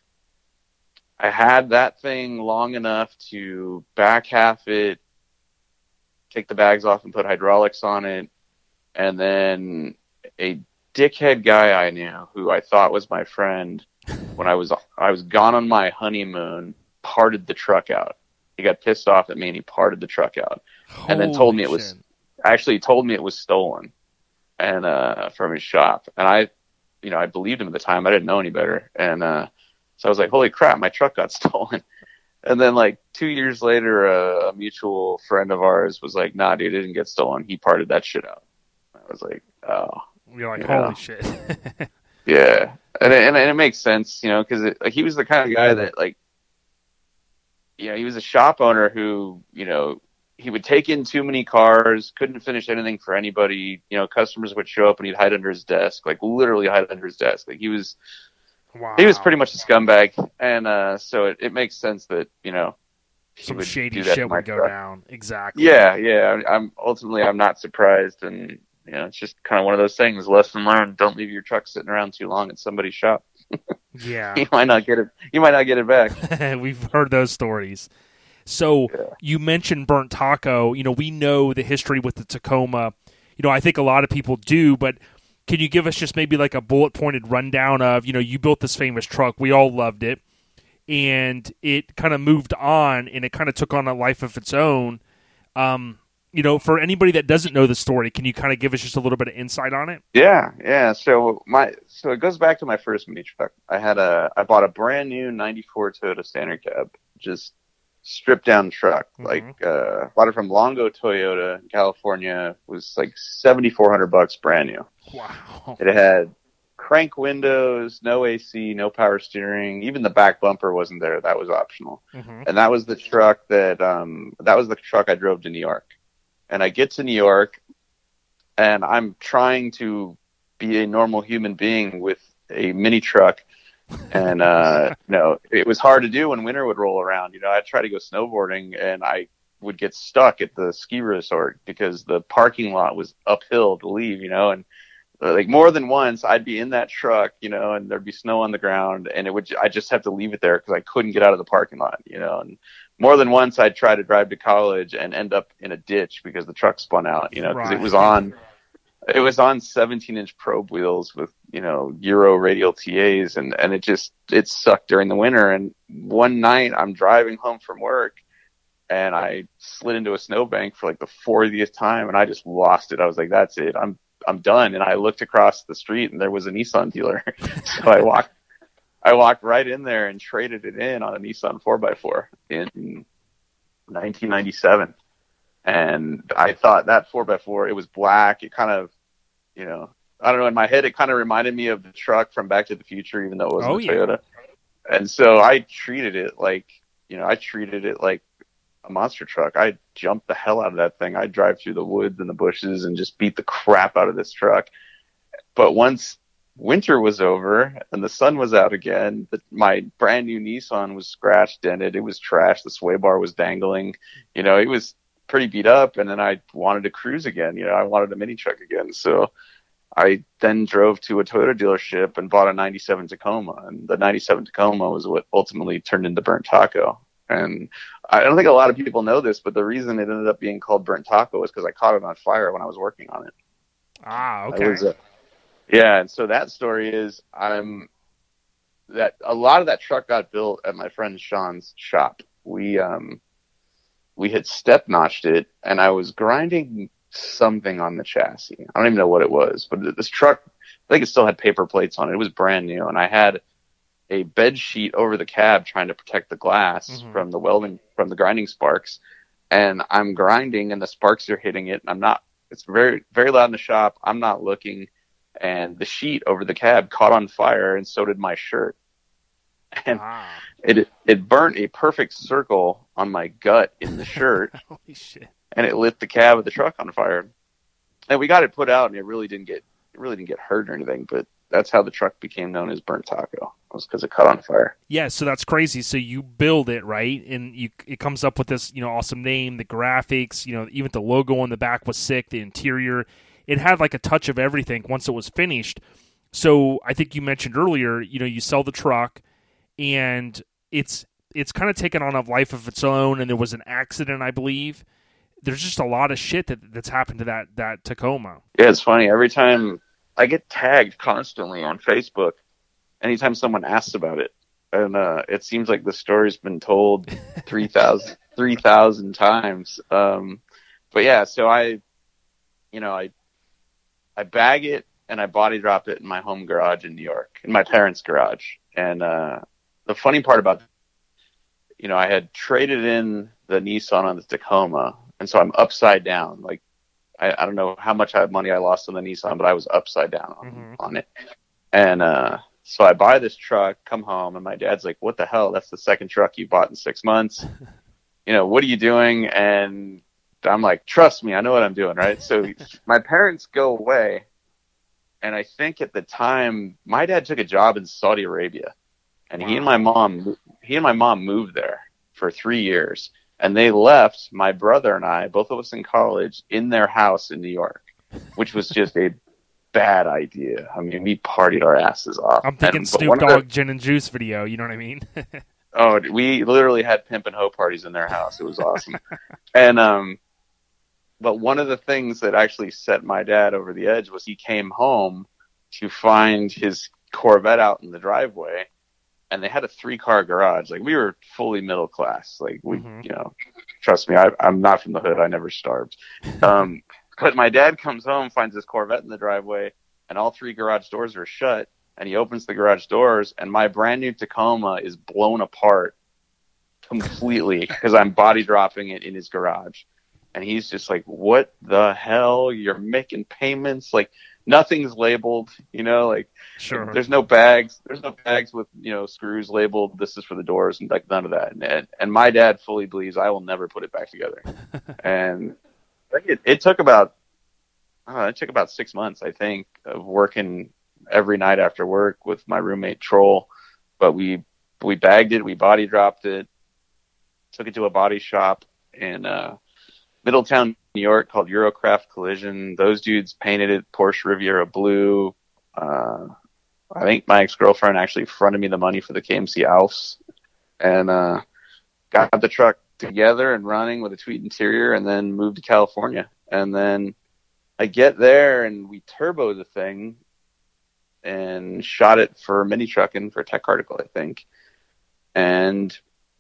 had that thing long enough to back half it, take the bags off and put hydraulics on it. And then a dickhead guy I knew, who I thought was my friend, when I was gone on my honeymoon, parted the truck out. He got pissed off at me and he parted the truck out. And then told me it was stolen. And from his shop, and I believed him at the time. I didn't know any better, and so I was like, "Holy crap, my truck got stolen!" And then, like 2 years later, a mutual friend of ours was like, "Nah, dude, it didn't get stolen. He parted that shit out." I was like, "Oh." You're like, "Holy shit!" Yeah, and it makes sense, because he was the kind of guy that, like, he was a shop owner who, he would take in too many cars, couldn't finish anything for anybody. Customers would show up and he'd hide under his desk, like literally hide under his desk. Like, he was Wow. He was pretty much a scumbag, and so it makes sense that he Some would shady do that to shit my would go truck. down. Exactly. Yeah. I'm not surprised, and it's just kind of one of those things. Lesson learned: don't leave your truck sitting around too long at somebody's shop. Yeah. You might not get it back. We've heard those stories. So Yeah. you mentioned burnt taco. We know the history with the Tacoma. I think a lot of people do, but can you give us just maybe like a bullet pointed rundown of, you built this famous truck. We all loved it. And it kind of moved on, and it kind of took on a life of its own. For anybody that doesn't know the story, can you kind of give us just a little bit of insight on it? Yeah. So it goes back to my first mini truck. I bought a brand new '94 Toyota Standard Cab, just stripped down truck. Mm-hmm. Bought it from Longo Toyota in California. It was like $7,400 brand new. Wow. It had crank windows, no AC, no power steering. Even the back bumper wasn't there. That was optional. Mm-hmm. And that was the truck I drove to New York. And I get to New York, and I'm trying to be a normal human being with a mini truck. And, it was hard to do when winter would roll around. I'd try to go snowboarding, and I would get stuck at the ski resort because the parking lot was uphill to leave, and like more than once I'd be in that truck, and there'd be snow on the ground, and I just have to leave it there because I couldn't get out of the parking lot, and more than once I'd try to drive to college and end up in a ditch because the truck spun out, because Right. it was on 17-inch probe wheels with, Euro radial TAs, and it sucked during the winter. And one night I'm driving home from work, and I slid into a snowbank for like the 40th time, and I just lost it. I was like, that's it. I'm done. And I looked across the street, and there was a Nissan dealer. So I walked right in there and traded it in on a Nissan 4x4 in 1997. And I thought that 4x4, it was black. It kind of, I don't know, in my head, it kind of reminded me of the truck from Back to the Future, even though it wasn't a Toyota. And so I treated it like a monster truck. I jumped the hell out of that thing. I'd drive through the woods and the bushes and just beat the crap out of this truck. But once winter was over and the sun was out again, my brand new Nissan was scratched, dented. It was trashed. The sway bar was dangling. It was pretty beat up. And then I wanted to cruise again. I wanted a mini truck again. So I then drove to a Toyota dealership and bought a 97 Tacoma. And the 97 Tacoma was what ultimately turned into Burnt Taco. And I don't think a lot of people know this, but the reason it ended up being called Burnt Taco is because I caught it on fire when I was working on it. Ah, okay. And so that story is that a lot of that truck got built at my friend Sean's shop. We had step notched it, and I was grinding something on the chassis. I don't even know what it was, but this truck, I think it still had paper plates on it. It was brand new, and I had a bed sheet over the cab trying to protect the glass Mm-hmm. from the welding, from the grinding sparks. And I'm grinding, and the sparks are hitting it. And it's very, very loud in the shop. I'm not looking. And the sheet over the cab caught on fire, and so did my shirt. And it burnt a perfect circle on my gut in the shirt. Holy shit. And it lit the cab of the truck on fire. And we got it put out, and it really didn't get hurt or anything, but that's how the truck became known as Burnt Taco. It was because it caught on fire. Yeah, so that's crazy. So you build it, right? And it comes up with this, awesome name, the graphics, even the logo on the back was sick, the interior. It had like a touch of everything once it was finished. So I think you mentioned earlier, you sell the truck, and it's kind of taken on a life of its own, and there was an accident, I believe. There's just a lot of shit that's happened to that Tacoma. Yeah, it's funny. Every time I get tagged constantly on Facebook, anytime someone asks about it, and it seems like the story's been told 3,000 times. But yeah, so I bag it and I body drop it in my home garage in New York, in my parents' garage. And the funny part about, I had traded in the Nissan on the Tacoma, and so I'm upside down. Like, I don't know how much money I lost on the Nissan, but I was upside down on it. And so I buy this truck, come home, and my dad's like, "What the hell? That's the second truck you bought in 6 months. What are you doing?" And I'm like, "Trust me, I know what I'm doing," right? So my parents go away, And I think at the time, my dad took a job in Saudi Arabia, and he and my mom moved there for 3 years, and they left my brother and I, both of us in college, in their house in New York, which was just a bad idea. I mean, we partied our asses off. I'm thinking Snoop Dogg Gin and Juice video. You know what I mean? Oh, we literally had pimp and hoe parties in their house. It was awesome. And but one of the things that actually set my dad over the edge was he came home to find his Corvette out in the driveway, and they had a 3-car garage. Like, we were fully middle class. Like, we, you know, trust me, I'm not from the hood. I never starved. But my dad comes home, finds his Corvette in the driveway, and all 3 garage doors are shut. And he opens the garage doors, and my brand new Tacoma is blown apart completely because I'm body dropping it in his garage. And he's just like, what the hell? You're making payments? Like, nothing's labeled, you know, like, sure. There's no bags. There's no bags with, you know, screws labeled, this is for the doors, and like none of that. And my dad fully believes I will never put it back together. And it took about 6 months, I think, of working every night after work with my roommate Troll. But we bagged it, we body dropped it, took it to a body shop in Middletown, New York, called Eurocraft Collision. Those dudes painted it Porsche Riviera blue. I think my ex-girlfriend actually fronted me the money for the KMC Alfs, and got the truck together and running with a tweed interior, and then moved to California. And then I get there and we turbo the thing and shot it for Mini Truckin' for Tech Article, I think. And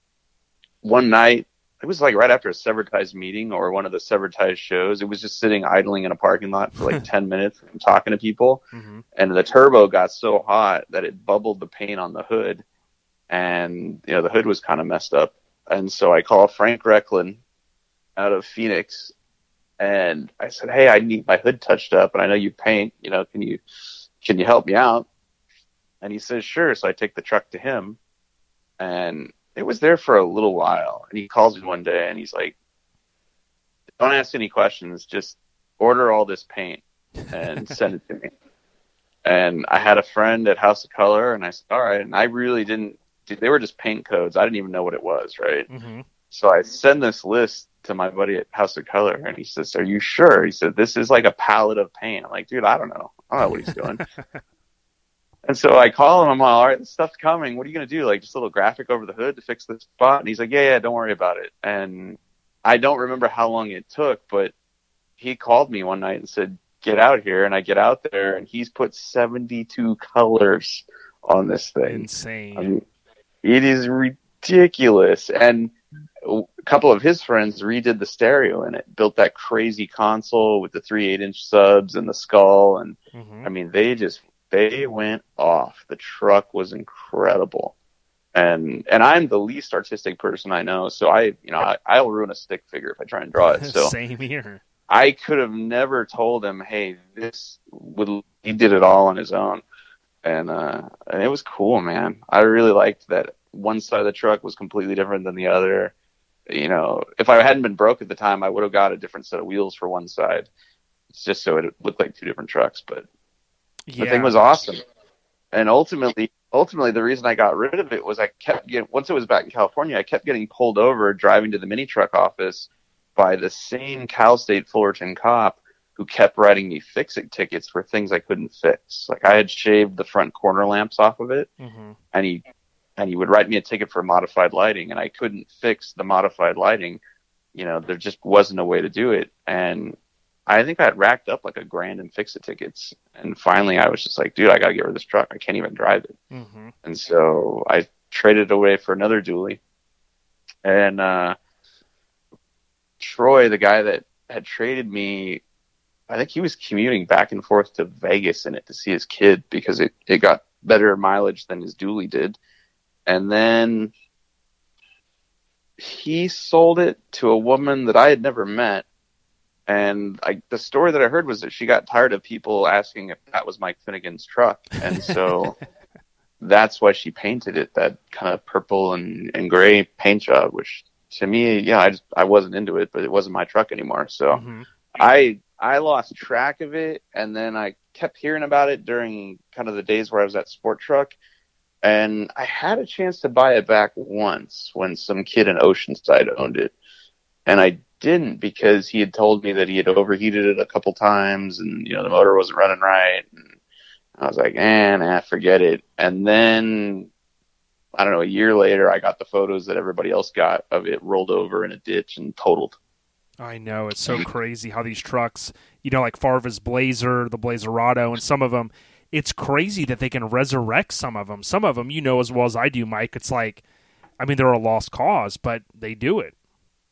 one night, it was like right after a Severed Ties meeting or one of the Severed Ties shows. It was just sitting idling in a parking lot for like 10 minutes and talking to people. Mm-hmm. And the turbo got so hot that it bubbled the paint on the hood. And, you know, the hood was kind of messed up. And so I called Frank Recklin out of Phoenix. And I said, hey, I need my hood touched up. And I know you paint, you know, can you help me out? And he says, sure. So I take the truck to him. And it was there for a little while, and he calls me one day, and he's like, don't ask any questions, just order all this paint and send it to me. And I had a friend at House of Color, and I said, all right. And I really didn't, they were just paint codes. I didn't even know what it was, right? Mm-hmm. So I send this list to my buddy at House of Color, and he says, are you sure? He said, this is like a pallet of paint. I'm like, dude, I don't know what he's doing. And so I call him. I'm like, all right, this stuff's coming. What are you going to do? Like, just a little graphic over the hood to fix this spot? And he's like, yeah, don't worry about it. And I don't remember how long it took, but he called me one night and said, get out here. And I get out there, and he's put 72 colors on this thing. Insane. I mean, it is ridiculous. And a couple of his friends redid the stereo in it, built that crazy console with the 3 8-inch subs and the skull. And I mean, they went off. The truck was incredible. And I'm the least artistic person I know, so I'll ruin a stick figure if I try and draw it. So same here. I could have never told him, hey, he did it all on his own. And it was cool, man. I really liked that one side of the truck was completely different than the other. You know, if I hadn't been broke at the time, I would have got a different set of wheels for one side. It's just so it looked like 2 different trucks, but the thing was awesome. And ultimately, the reason I got rid of it was once it was back in California, I kept getting pulled over driving to the mini truck office by the same Cal State Fullerton cop who kept writing me fix-it tickets for things I couldn't fix. Like, I had shaved the front corner lamps off of it, and he would write me a ticket for modified lighting, and I couldn't fix the modified lighting. You know, there just wasn't a way to do it. And I think I had racked up like $1,000 in fix-it tickets. And finally I was just like, dude, I got to get rid of this truck. I can't even drive it. And so I traded it away for another dually. And Troy, the guy that had traded me, I think he was commuting back and forth to Vegas in it to see his kid because it got better mileage than his dually did. And then he sold it to a woman that I had never met. And the story that I heard was that she got tired of people asking if that was Mike Finnegan's truck. And so that's why she painted it that kind of purple and gray paint job, which to me, I wasn't into it, but it wasn't my truck anymore. So I lost track of it. And then I kept hearing about it during kind of the days where I was at Sport Truck. And I had a chance to buy it back once when some kid in Oceanside owned it. And I didn't because he had told me that he had overheated it a couple times and, the motor wasn't running right. And I was like, forget it. And then, I don't know, a year later, I got the photos that everybody else got of it rolled over in a ditch and totaled. I know. It's so crazy how these trucks, like Farva's Blazer, the Blazerado, and some of them, it's crazy that they can resurrect some of them. Some of them, as well as I do, Mike, it's like, they're a lost cause, but they do it.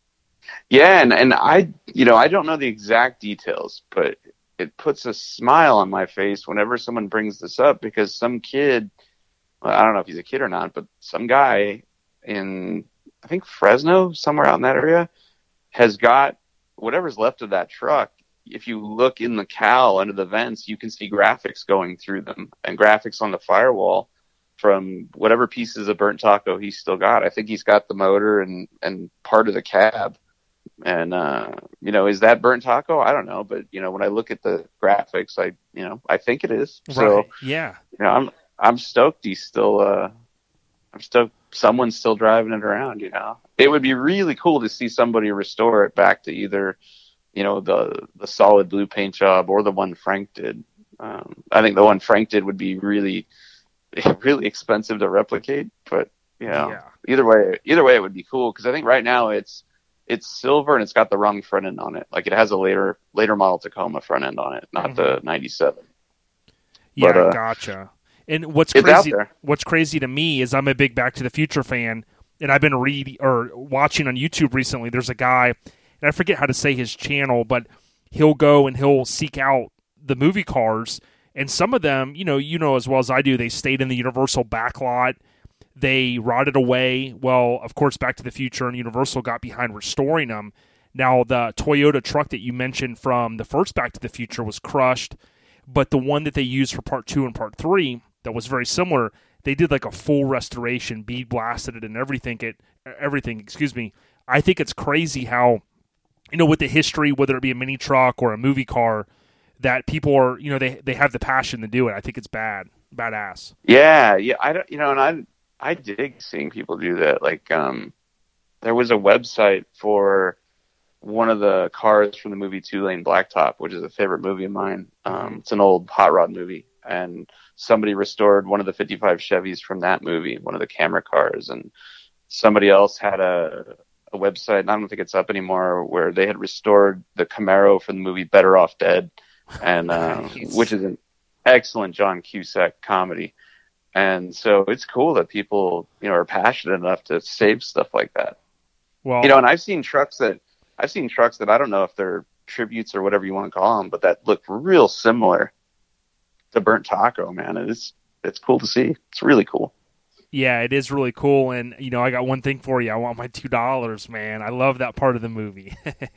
Yeah, and I don't know the exact details, but it puts a smile on my face whenever someone brings this up because some kid, I don't know if he's a kid or not, but some guy in, I think Fresno, somewhere out in that area, has got whatever's left of that truck. If you look in the cowl under the vents, you can see graphics going through them and graphics on the firewall from whatever pieces of burnt taco he's still got. I think he's got the motor and part of the cab. And, is that burnt taco? I don't know. But, when I look at the graphics, I think it is. Right. So, yeah. I'm stoked he's still, I'm stoked someone's still driving it around, It would be really cool to see somebody restore it back to either, the solid blue paint job or the one Frank did. I think the one Frank did would be really, really expensive to replicate, but, either way it would be cool. Cause I think right now it's silver and it's got the wrong front end on it. Like it has a later model Tacoma front end on it, not the 97. Yeah, but, gotcha. And what's crazy to me is I'm a big Back to the Future fan, and I've been watching on YouTube recently. There's a guy, and I forget how to say his channel, but he'll go and he'll seek out the movie cars, and some of them, as well as I do, they stayed in the Universal backlot. They rotted away. Well, of course, Back to the Future and Universal got behind restoring them. Now, the Toyota truck that you mentioned from the first Back to the Future was crushed, but the one that they used for Part 2 and Part 3 that was very similar, they did like a full restoration, bead blasted it and everything. I think it's crazy how, with the history, whether it be a mini truck or a movie car, that people are, they have the passion to do it. I think it's badass. Yeah. I dig seeing people do that. Like, there was a website for one of the cars from the movie Two Lane Blacktop, which is a favorite movie of mine. It's an old hot rod movie, and somebody restored one of the 55 Chevys from that movie, one of the camera cars, and somebody else had a website, and I don't think it's up anymore, where they had restored the Camaro from the movie Better Off Dead, and which is an excellent John Cusack comedy. And so it's cool that people, are passionate enough to save stuff like that. Well, and I've seen trucks that I don't know if they're tributes or whatever you want to call them, but that look real similar to Burnt Taco, man. It's cool to see. It's really cool. Yeah, it is really cool. And, I got one thing for you. I want my $2, man. I love that part of the movie.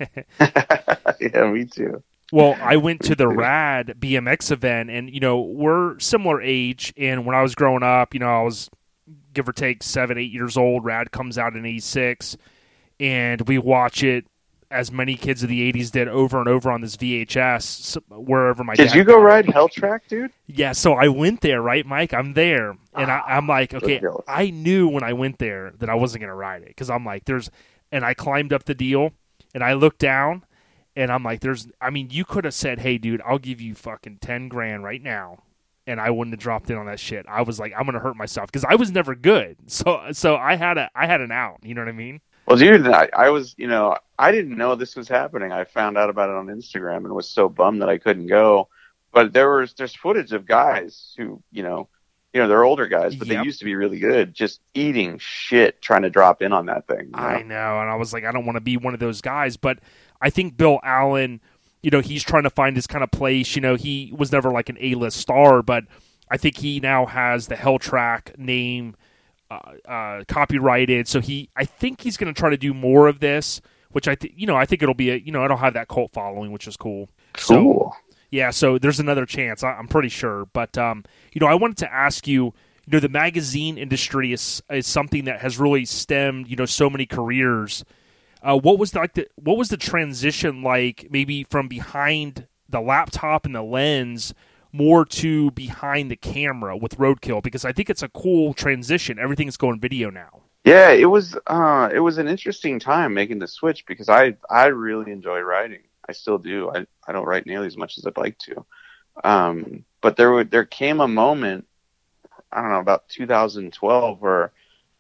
Yeah, me too. Well, I went to the RAD BMX event, and, we're similar age. And when I was growing up, I was give or take 7, 8 years old. RAD comes out in 86, and we watch it, as many kids of the 80s did, over and over on this VHS, wherever my dad... Did you go ride Hell Track, dude? Yeah, so I went there, right, Mike? I'm there, and I'm like, okay, I knew when I went there that I wasn't going to ride it, because I'm like, and I climbed up the deal, and I looked down, and I'm like, you could have said, hey, dude, I'll give you fucking $10,000 right now, and I wouldn't have dropped in on that shit. I was like, I'm going to hurt myself, because I was never good, so I had an out, you know what I mean? Well, dude, I was, I didn't know this was happening. I found out about it on Instagram and was so bummed that I couldn't go. But there's footage of guys who, they're older guys, but they used to be really good, just eating shit trying to drop in on that thing. I know, and I was like, I don't want to be one of those guys. But I think Bill Allen, he's trying to find his kind of place. He was never like an A-list star, but I think he now has the Hell Track name copyrighted, so I think he's going to try to do more of this, which I think it'll be it'll have that cult following, which is cool. Cool. So, yeah, so there's another chance, I'm pretty sure. But I wanted to ask you, the magazine industry is something that has really stemmed so many careers. What was the transition like, maybe from behind the laptop and the lens more to behind the camera with Roadkill? Because I think it's a cool transition. Everything's going video now. Yeah, it was an interesting time making the switch because I really enjoy writing. I still do. I don't write nearly as much as I'd like to. But there came a moment, I don't know, about 2012 where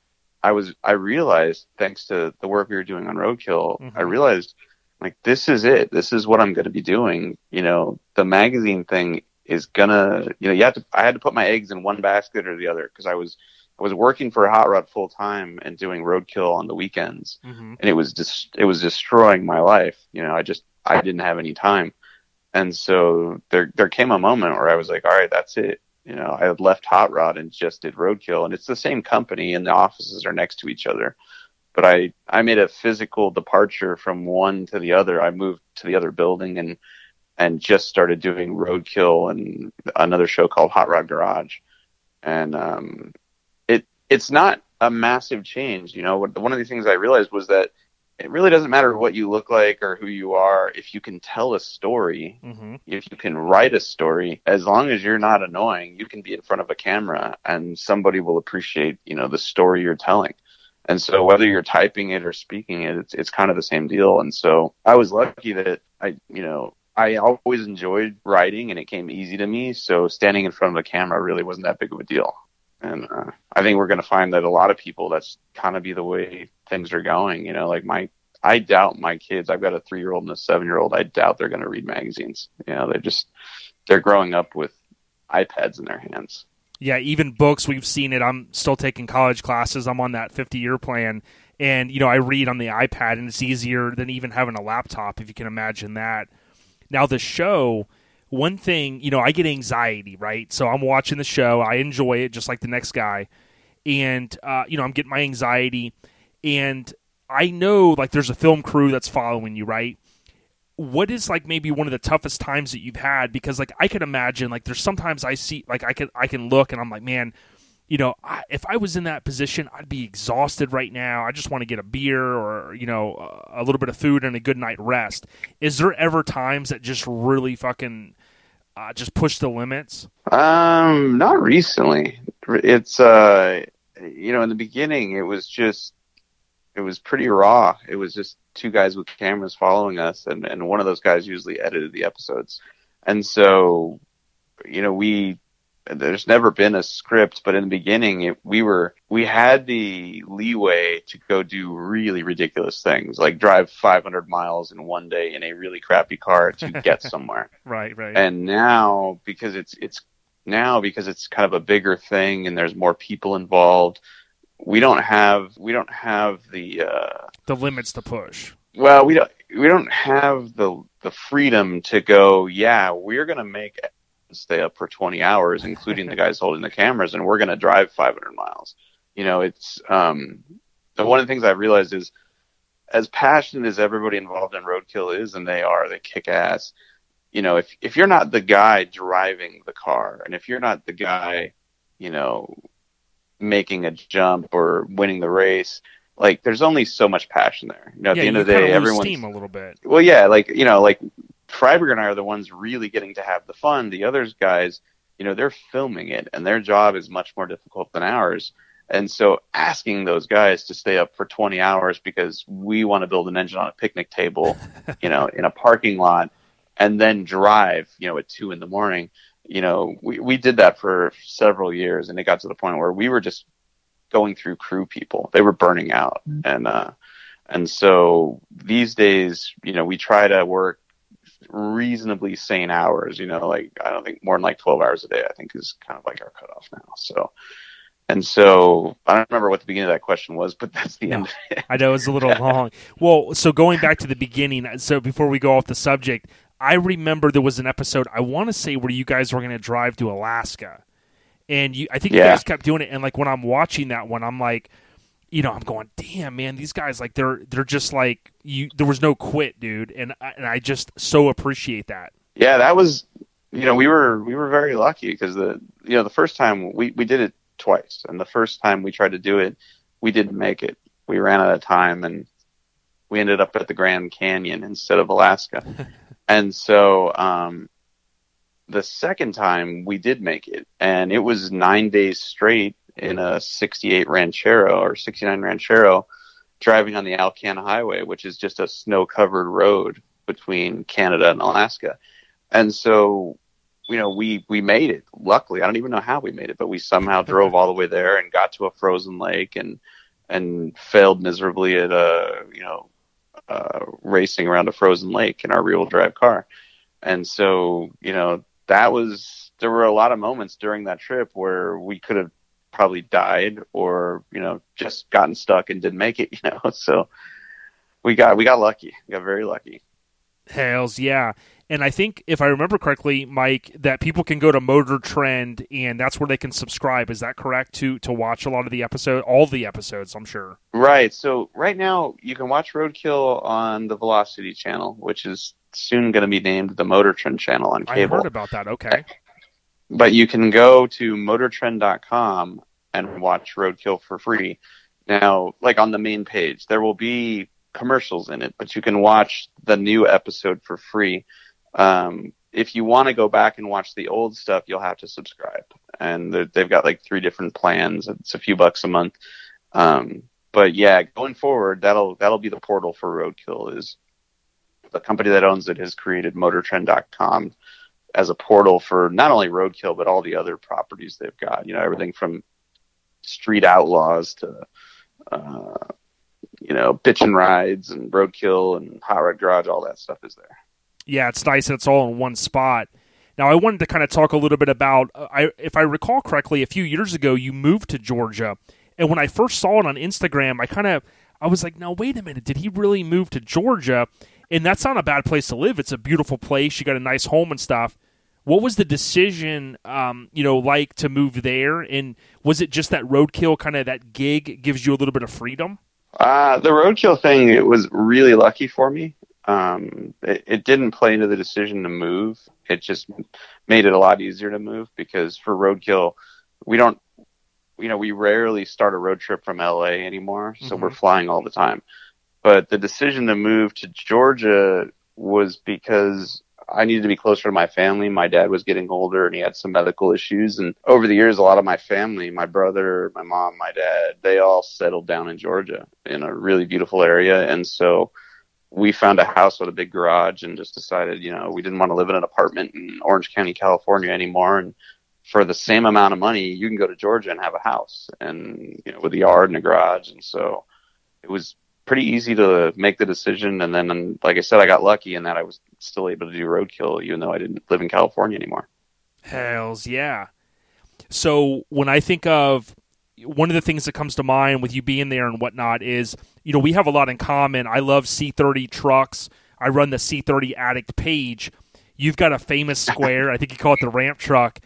I realized, thanks to the work we were doing on Roadkill, I realized, like, this is it. This is what I'm going to be doing. You know, the magazine thing is gonna, you know, I had to put my eggs in one basket or the other because I was working for Hot Rod full time and doing Roadkill on the weekends, and it was destroying my life. You know, I didn't have any time, and so there came a moment where I was like, all right, that's it. You know, I had left Hot Rod and just did Roadkill, and it's the same company, and the offices are next to each other. But I made a physical departure from one to the other. I moved to the other building and just started doing Roadkill and another show called Hot Rod Garage, and it's not a massive change. You know, one of the things I realized was that it really doesn't matter what you look like or who you are. If you can tell a story, if you can write a story, as long as you're not annoying, you can be in front of a camera and somebody will appreciate, you know, the story you're telling. And so whether you're typing it or speaking it, it's kind of the same deal. And so I was lucky that I always enjoyed writing and it came easy to me. So standing in front of a camera really wasn't that big of a deal. And I think we're going to find that a lot of people, that's kind of be the way things are going. You know, like I doubt my kids, I've got a 3-year-old and a 7-year-old. I doubt they're going to read magazines. You know, they're growing up with iPads in their hands. Yeah, even books, we've seen it. I'm still taking college classes. I'm on that 50-year plan. And, you know, I read on the iPad, and it's easier than even having a laptop, if you can imagine that. Now, the show, one thing, you know, I get anxiety, right? So I'm watching the show. I enjoy it just like the next guy. And, you know, I'm getting my anxiety. And I know, like, there's a film crew that's following you, right? What is, like, maybe one of the toughest times that you've had? Because, like, I can imagine, like, there's sometimes I see, like, I can look and I'm like, man, you know, if I was in that position, I'd be exhausted right now. I just want to get a beer or, you know, a little bit of food and a good night rest. Is there ever times that just really fucking just push the limits? Not recently. It's, you know, in the beginning, it was pretty raw. It was just two guys with cameras following us, and one of those guys usually edited the episodes. And so, you know, there's never been a script, but in the beginning, we had the leeway to go do really ridiculous things, like drive 500 miles in one day in a really crappy car to get somewhere. Right. And now, because it's kind of a bigger thing and there's more people involved, we don't have the limits to push. Well, we don't have the freedom to go, yeah, we're going to make stay up for 20 hours, including the guys holding the cameras, and we're going to drive 500 miles. You know, it's one of the things I've realized is, as passionate as everybody involved in Roadkill is, and they kick ass, you know, if you're not the guy driving the car, and if you're not the guy, you know, making a jump or winning the race, like, there's only so much passion there. You know, at the end of the day, everyone's steam a little bit. Well, yeah, like, you know, like Freiberger and I are the ones really getting to have the fun. The others guys, you know, they're filming it, and their job is much more difficult than ours. And so asking those guys to stay up for 20 hours because we want to build an engine on a picnic table, you know, in a parking lot, and then drive, you know, at 2 a.m, you know, we did that for several years, and it got to the point where we were just going through crew people. They were burning out. And so these days, you know, we try to work reasonably sane hours, you know, like, I don't think more than like 12 hours a day, I think, is kind of like our cutoff now. So I don't remember what the beginning of that question was, but that's the end of it. I know it's a little long. Well, so going back to the beginning, so before we go off the subject, I remember there was an episode, I want to say, where you guys were going to drive to Alaska. And I think you guys kept doing it. And, like, when I'm watching that one, I'm like, you know, I'm going, damn, man, these guys, like, they're just like, there was no quit, dude. And I just so appreciate that. Yeah, that was, you know, we were very lucky because the first time we did it twice. And the first time we tried to do it, we didn't make it. We ran out of time and we ended up at the Grand Canyon instead of Alaska. And so, the second time we did make it, and it was 9 days straight in a 68 Ranchero or 69 Ranchero, driving on the Alcan Highway, which is just a snow-covered road between Canada and Alaska. And so, we made it. Luckily, I don't even know how we made it, but we somehow drove all the way there and got to a frozen lake and failed miserably at racing around a frozen lake in our rear-wheel drive car. And so, there were a lot of moments during that trip where we could have probably died or, just gotten stuck and didn't make it, so we got lucky. We got very lucky. Hells yeah. And I think, if I remember correctly, Mike, that people can go to Motor Trend, and that's where they can subscribe. Is that correct, to watch a lot of the episodes, all the episodes, I'm sure? Right. So right now, you can watch Roadkill on the Velocity channel, which is soon going to be named the Motor Trend channel on cable. I heard about that. Okay. But you can go to motortrend.com and watch Roadkill for free. Now, like on the main page, there will be commercials in it, but you can watch the new episode for free. If you want to go back and watch the old stuff, you'll have to subscribe. And they've got like 3 different plans. It's a few bucks a month. But yeah, going forward, that'll be the portal for Roadkill. Is the company that owns it has created motortrend.com as a portal for not only Roadkill, but all the other properties they've got. Everything from Street Outlaws to, Bitchin' Rides and Roadkill and Hot Rod Garage, all that stuff is there. Yeah, it's nice that it's all in one spot. Now, I wanted to kind of talk a little bit about, if I recall correctly, a few years ago, you moved to Georgia. And when I first saw it on Instagram, I was like, no, wait a minute, did he really move to Georgia? And that's not a bad place to live. It's a beautiful place. You got a nice home and stuff. What was the decision, like to move there? And was it just that Roadkill, kind of that gig gives you a little bit of freedom? The Roadkill thing, it was really lucky for me. It didn't play into the decision to move. It just made it a lot easier to move because for Roadkill, we rarely start a road trip from LA anymore. So we're flying all the time. But the decision to move to Georgia was because I needed to be closer to my family. My dad was getting older and he had some medical issues. And over the years, a lot of my family, my brother, my mom, my dad, they all settled down in Georgia in a really beautiful area. And so we found a house with a big garage and just decided, we didn't want to live in an apartment in Orange County, California anymore. And for the same amount of money, you can go to Georgia and have a house and, with a yard and a garage. And so it was pretty easy to make the decision. And then, like I said, I got lucky in that I was still able to do Roadkill, even though I didn't live in California anymore. Hells yeah. So when I think of one of the things that comes to mind with you being there and whatnot is, we have a lot in common. I love C30 trucks. I run the C30 Addict page. You've got a famous square. I think you call it the ramp truck.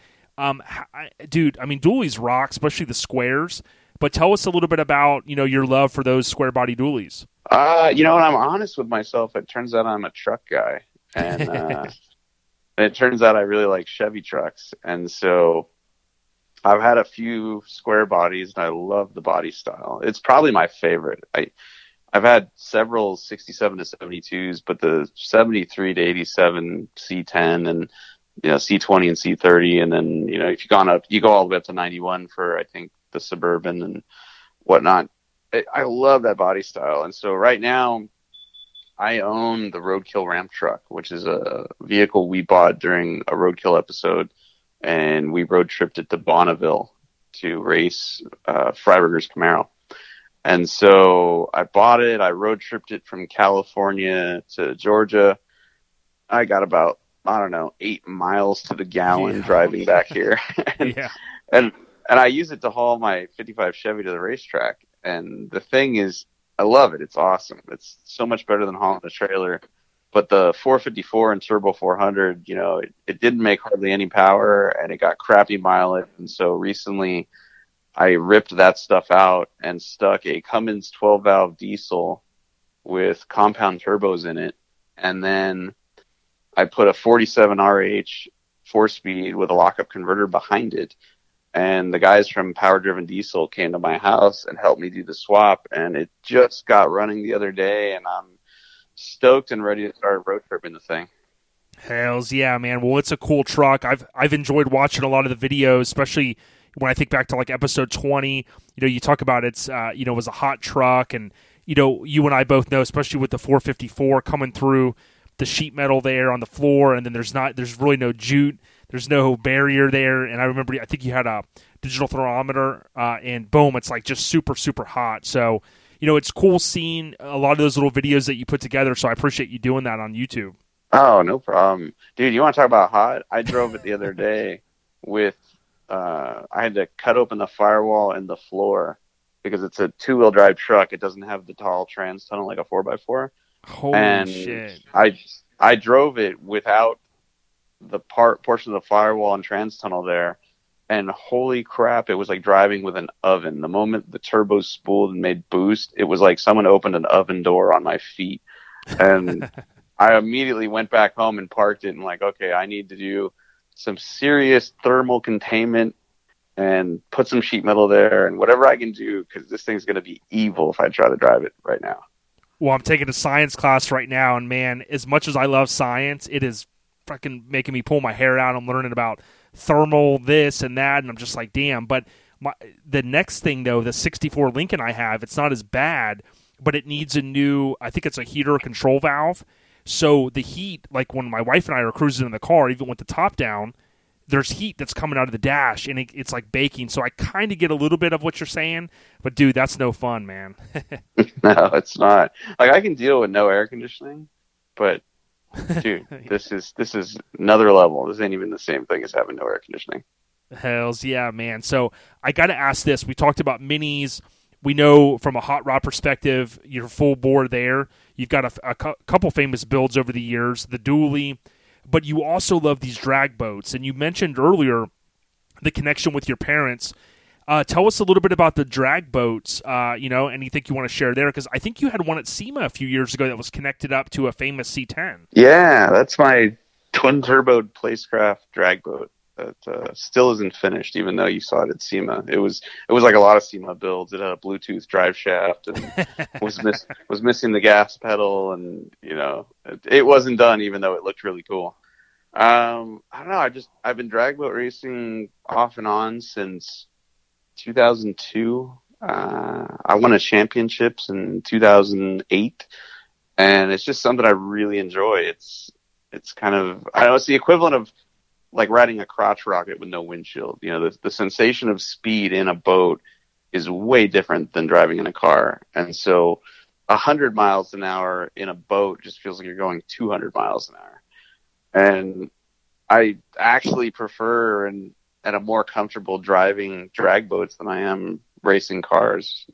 Dude, dualies rock, especially the squares. But tell us a little bit about, your love for those square body dualies. When I'm honest with myself, it turns out I'm a truck guy. And it turns out I really like Chevy trucks. And so I've had a few square bodies, and I love the body style. It's probably my favorite. I've had several 67 to 72s, but the 73 to 87 C10 and C20 and C30, and then if you go all the way up to 91 for I think the Suburban and whatnot. I love that body style, and so right now I own the Roadkill Ramp Truck, which is a vehicle we bought during a Roadkill episode, and we road tripped it to Bonneville to race Freiburger's Camaro. And so I bought it. I road tripped it from California to Georgia. I got about 8 miles to the gallon driving back here. And I use it to haul my 55 Chevy to the racetrack. And the thing is, I love it. It's awesome. It's so much better than hauling a trailer. But the 454 and Turbo 400, it didn't make hardly any power, and it got crappy mileage. And so recently I ripped that stuff out and stuck a Cummins 12-valve diesel with compound turbos in it. And then I put a 47 RH 4-speed with a lockup converter behind it. And the guys from Power Driven Diesel came to my house and helped me do the swap. And it just got running the other day, and I'm stoked and ready to start road tripping the thing. Hells yeah, man. Well, it's a cool truck. I've enjoyed watching a lot of the videos, especially when I think back to like episode 20. You talk about it's it was a hot truck, and you and I both know, especially with the 454 coming through the sheet metal there on the floor, and then there's really no jute, there's no barrier there. And I remember, I think you had a digital thermometer, and boom, it's like just super, super hot. So, it's cool seeing a lot of those little videos that you put together. So I appreciate you doing that on YouTube. Oh, no problem. Dude, you want to talk about hot? I drove it the other day with, I had to cut open the firewall and the floor because it's a 2-wheel drive truck. It doesn't have the tall trans tunnel like a 4x4. Holy shit. I drove it without the portion of the firewall and trans tunnel there, and holy crap, it was like driving with an oven. The moment the turbo spooled and made boost, it was like someone opened an oven door on my feet. And I immediately went back home and parked it and like, okay, I need to do some serious thermal containment and put some sheet metal there and whatever I can do, because this thing's going to be evil if I try to drive it right now. Well, I'm taking a science class right now, and man, as much as I love science, it is fucking making me pull my hair out. I'm learning about thermal this and that, and I'm just like, damn. But the next thing, though, the 64 Lincoln I have, it's not as bad, but it needs a new, I think it's a heater control valve. So the heat, like when my wife and I are cruising in the car, even with the top down, there's heat that's coming out of the dash, and it's like baking. So I kind of get a little bit of what you're saying, but dude, that's no fun, man. No, it's not. Like, I can deal with no air conditioning, but dude, this is another level. This ain't even the same thing as having no air conditioning. Hells yeah, man. So I got to ask this. We talked about minis. We know from a hot rod perspective, you're full bore there. You've got a couple famous builds over the years, the dually, but you also love these drag boats. And you mentioned earlier the connection with your parents. Tell us a little bit about the drag boats, anything you want to share there, because I think you had one at SEMA a few years ago that was connected up to a famous C10. Yeah, that's my twin-turboed Placecraft drag boat that still isn't finished, even though you saw it at SEMA. It was like a lot of SEMA builds. It had a Bluetooth drive shaft and was missing the gas pedal, and it wasn't done, even though it looked really cool. I don't know. I've been drag boat racing off and on since 2002. I won a championships in 2008, and it's just something I really enjoy. It's kind of, I don't know, it's the equivalent of like riding a crotch rocket with no windshield. The sensation of speed in a boat is way different than driving in a car. And so 100 miles an hour in a boat just feels like you're going 200 miles an hour. And I actually prefer and am more comfortable driving drag boats than I am racing cars.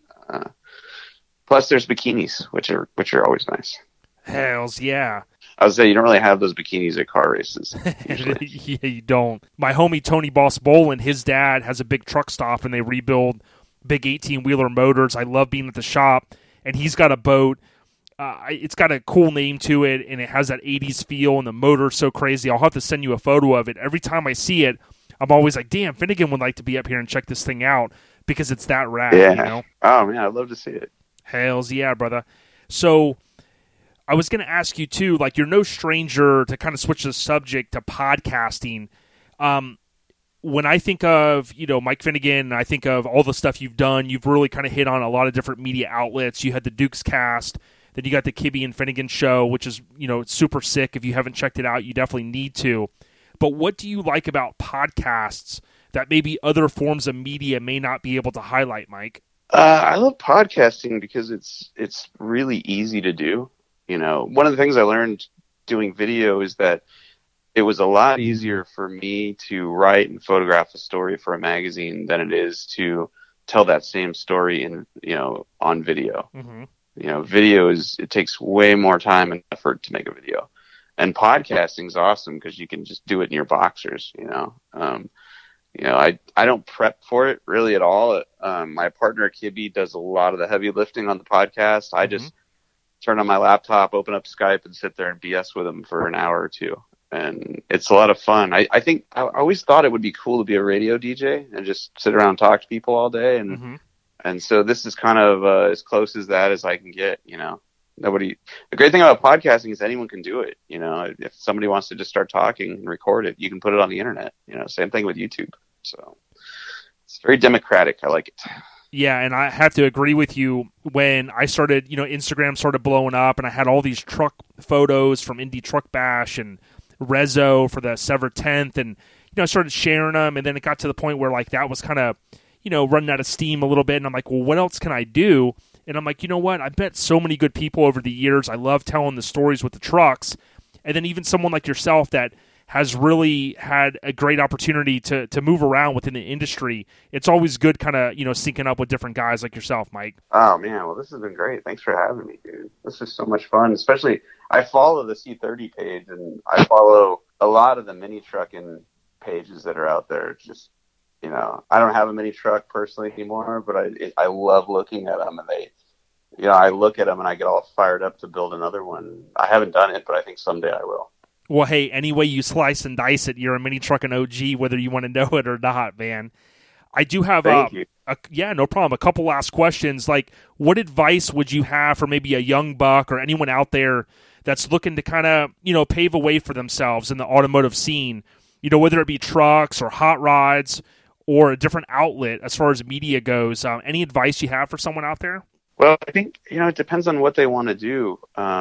Plus there's bikinis, which are always nice. Hells yeah. I would say you don't really have those bikinis at car races. Yeah, you don't. My homie Tony Boss Bolin, his dad has a big truck stop, and they rebuild big 18-wheeler motors. I love being at the shop, and he's got a boat. It's got a cool name to it, and it has that 80s feel, and the motor's so crazy. I'll have to send you a photo of it. Every time I see it, I'm always like, damn, Finnegan would like to be up here and check this thing out because it's that rad. Yeah. Oh, man, I'd love to see it. Hells yeah, brother. So I was going to ask you, too, like, you're no stranger, to kind of switch the subject, to podcasting. When I think of, Mike Finnegan, I think of all the stuff you've done. You've really kind of hit on a lot of different media outlets. You had the Dukes Cast, then you got the Kibbe and Finnegan Show, which is, it's super sick. If you haven't checked it out, you definitely need to. But what do you like about podcasts that maybe other forms of media may not be able to highlight, Mike? I love podcasting because it's really easy to do. One of the things I learned doing video is that it was a lot easier for me to write and photograph a story for a magazine than it is to tell that same story on video. Mm-hmm. Video it takes way more time and effort to make a video, and podcasting is awesome because you can just do it in your boxers. I don't prep for it really at all. My partner Kibbe does a lot of the heavy lifting on the podcast. I just turn on my laptop, open up Skype, and sit there and BS with him for an hour or two. And it's a lot of fun. I think I always thought it would be cool to be a radio DJ and just sit around and talk to people all day. And so this is kind of as close as that as I can get, The great thing about podcasting is anyone can do it. You know, if somebody wants to just start talking and record it, you can put it on the internet. You know, same thing with YouTube. So it's very democratic. I like it. Yeah, and I have to agree with you. When I started, Instagram started blowing up, and I had all these truck photos from Indy Truck Bash and Rezo for the Sever 10th, and I started sharing them, and then it got to the point where like that was kind of running out of steam a little bit, and I'm like, well, what else can I do? And I'm like, you know what? I've met so many good people over the years. I love telling the stories with the trucks, and then even someone like yourself that has really had a great opportunity to move around within the industry. It's always good kind of, syncing up with different guys like yourself, Mike. Oh, man. Well, this has been great. Thanks for having me, dude. This is so much fun. Especially, I follow the C30 page, and I follow a lot of the mini trucking pages that are out there. Just, I don't have a mini truck personally anymore, but I love looking at them, and they, I look at them and I get all fired up to build another one. I haven't done it, but I think someday I will. Well, hey, any way you slice and dice it, you're a mini trucking OG, whether you want to know it or not, man. I do have no problem. A couple last questions. Like, what advice would you have for maybe a young buck or anyone out there that's looking to kind of, pave a way for themselves in the automotive scene, whether it be trucks or hot rods or a different outlet as far as media goes? Any advice you have for someone out there? Well, I think, it depends on what they want to do.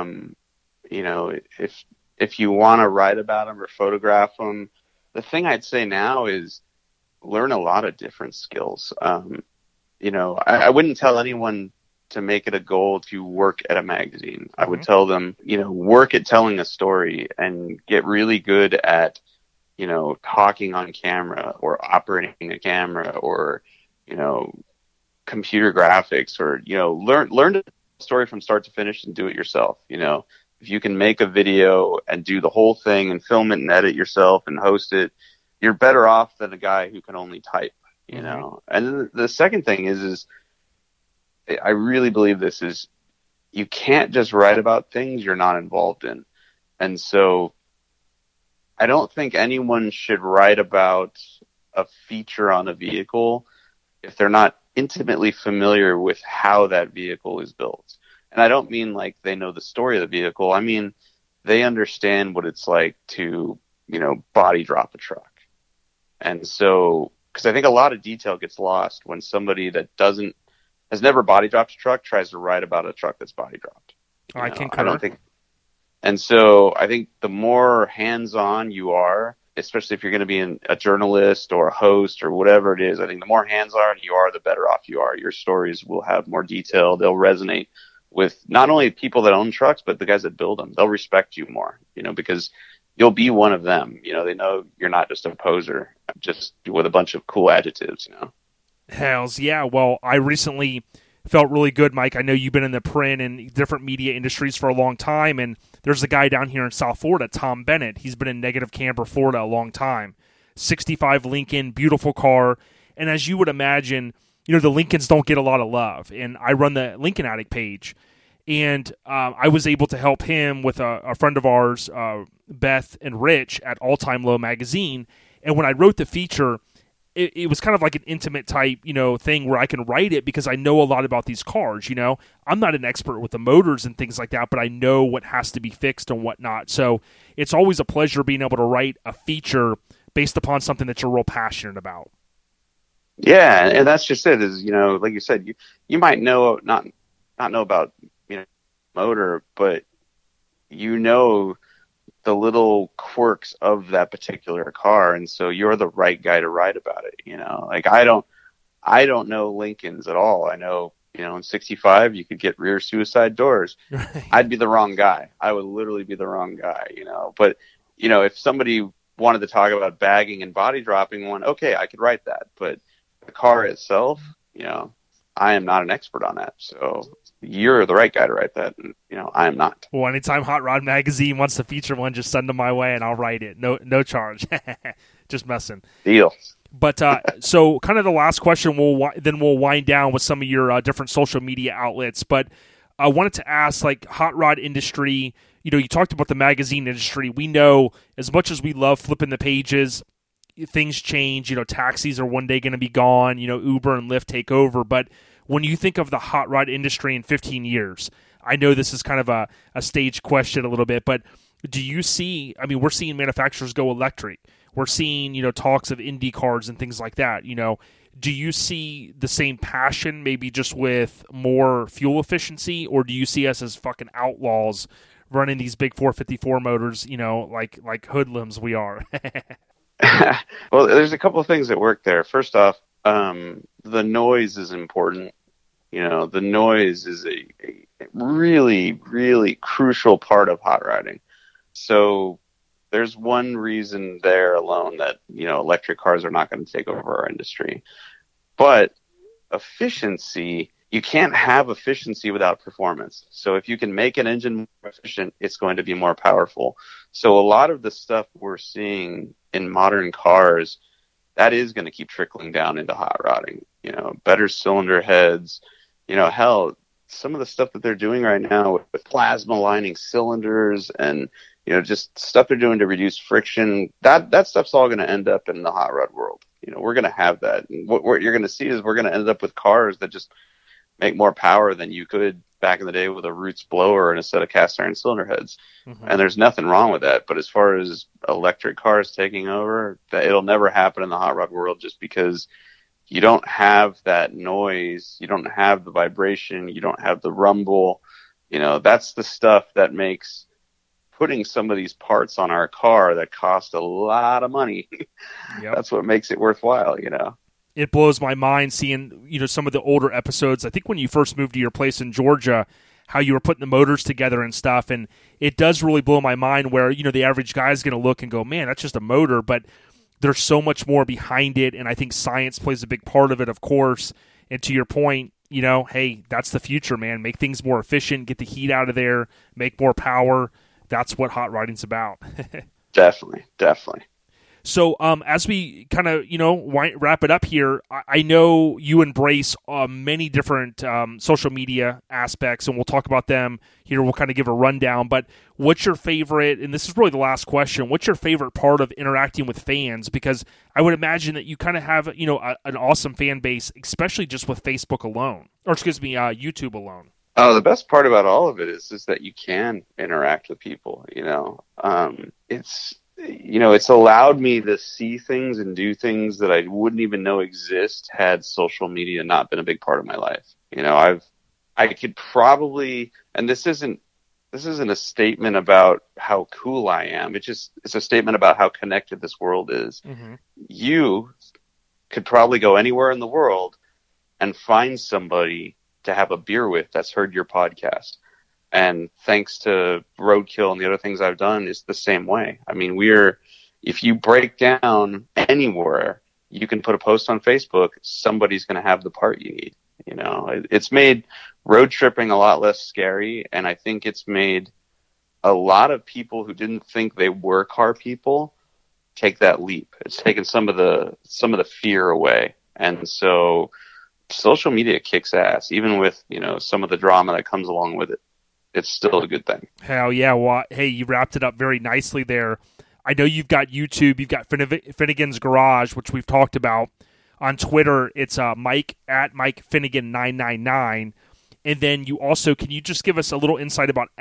If you want to write about them or photograph them, the thing I'd say now is learn a lot of different skills. I wouldn't tell anyone to make it a goal to work at a magazine. I would tell them, work at telling a story and get really good at, talking on camera or operating a camera or, computer graphics or, learn the story from start to finish and do it yourself. If you can make a video and do the whole thing and film it and edit yourself and host it, you're better off than a guy who can only type, And then the second thing is I really believe this is you can't just write about things you're not involved in. And so I don't think anyone should write about a feature on a vehicle if they're not intimately familiar with how that vehicle is built. And I don't mean like they know the story of the vehicle. I mean, they understand what it's like to, body drop a truck. And so, because I think a lot of detail gets lost when somebody that has never body dropped a truck tries to write about a truck that's body dropped. I concur. And so I think the more hands-on you are, especially if you're going to be a journalist or a host or whatever it is, I think the more hands-on you are, the better off you are. Your stories will have more detail. They'll resonate with not only people that own trucks, but the guys that build them. They'll respect you more, because you'll be one of them. They know you're not just a poser, just with a bunch of cool adjectives, Hells yeah. Well, I recently felt really good, Mike. I know you've been in the print and different media industries for a long time, and there's a guy down here in South Florida, Tom Bennett. He's been in Negative Camper, Florida a long time. 65 Lincoln, beautiful car. And as you would imagine, the Lincolns don't get a lot of love. And I run the Lincoln Addict page. And I was able to help him with a friend of ours, Beth and Rich, at All Time Low magazine. And when I wrote the feature, it was kind of like an intimate type, thing where I can write it because I know a lot about these cars, I'm not an expert with the motors and things like that, but I know what has to be fixed and whatnot. So it's always a pleasure being able to write a feature based upon something that you're real passionate about. Yeah, and that's just it. Is like you said, you might not know about motor, but the little quirks of that particular car, and so you're the right guy to write about it. Like I don't know Lincolns at all. I know in 65 you could get rear suicide doors. Right. I'd be the wrong guy. I would literally be the wrong guy. But if somebody wanted to talk about bagging and body dropping one, okay, I could write that. But the car itself, I am not an expert on that. So you're the right guy to write that, and I am not. Well, anytime Hot Rod Magazine wants to feature one, just send them my way, and I'll write it. No charge. Just messing. Deal. But so, kind of the last question. We'll wind down with some of your different social media outlets. But I wanted to ask, like, hot rod industry. You talked about the magazine industry. We know as much as we love flipping the pages, things change. Taxis are one day going to be gone. Uber and Lyft take over. But when you think of the hot rod industry in 15 years, I know this is kind of a stage question a little bit, but do you see, I mean, we're seeing manufacturers go electric. We're seeing, talks of Indy cars and things like that. Do you see the same passion, maybe just with more fuel efficiency, or do you see us as fucking outlaws running these big 454 motors, like hoodlums we are? Well, there's a couple of things that work there. First off, the noise is important. The noise is a really, really crucial part of hot rodding. So there's one reason there alone that, electric cars are not going to take over our industry. But efficiency, you can't have efficiency without performance. So if you can make an engine more efficient, it's going to be more powerful. So a lot of the stuff we're seeing in modern cars, that is going to keep trickling down into hot rodding. Better cylinder heads, hell, some of the stuff that they're doing right now with plasma lining cylinders and, just stuff they're doing to reduce friction, that stuff's all going to end up in the hot rod world. We're going to have that. And what you're going to see is we're going to end up with cars that just make more power than you could back in the day with a Roots blower and a set of cast iron cylinder heads. Mm-hmm. And there's nothing wrong with that. But as far as electric cars taking over, it'll never happen in the hot rod world just because you don't have that noise. You don't have the vibration. You don't have the rumble. That's the stuff that makes putting some of these parts on our car that cost a lot of money. Yep. That's what makes it worthwhile, It blows my mind seeing, some of the older episodes. I think when you first moved to your place in Georgia, how you were putting the motors together and stuff. And it does really blow my mind where, the average guy is going to look and go, man, that's just a motor. But there's so much more behind it. And I think science plays a big part of it, of course. And to your point, hey, that's the future, man. Make things more efficient, get the heat out of there, make more power. That's what hot rodding's about. Definitely. So as we kind of, wrap it up here, I know you embrace many different social media aspects, and we'll talk about them here. We'll kind of give a rundown. But what's your favorite, and this is really the last question, what's your favorite part of interacting with fans? Because I would imagine that you kind of have, an awesome fan base, especially just with Facebook alone, or YouTube alone. Oh, the best part about all of it is that you can interact with people, it's allowed me to see things and do things that I wouldn't even know exist had social media not been a big part of my life. I could probably, and this isn't a statement about how cool I am. It's a statement about how connected this world is. Mm-hmm. You could probably go anywhere in the world and find somebody to have a beer with that's heard your podcast. And thanks to Roadkill and the other things I've done, it's the same way. I mean, if you break down anywhere, you can put a post on Facebook, somebody's going to have the part you need. It's made road tripping a lot less scary. And I think it's made a lot of people who didn't think they were car people take that leap. It's taken some of the fear away. And so social media kicks ass, even with, some of the drama that comes along with it. It's still a good thing. Hell yeah. Well, hey, you wrapped it up very nicely there. I know you've got YouTube, you've got Finnegan's Garage, which we've talked about. On Twitter, it's Mike at Mike Finnegan 999. And then you also, can you just give us a little insight about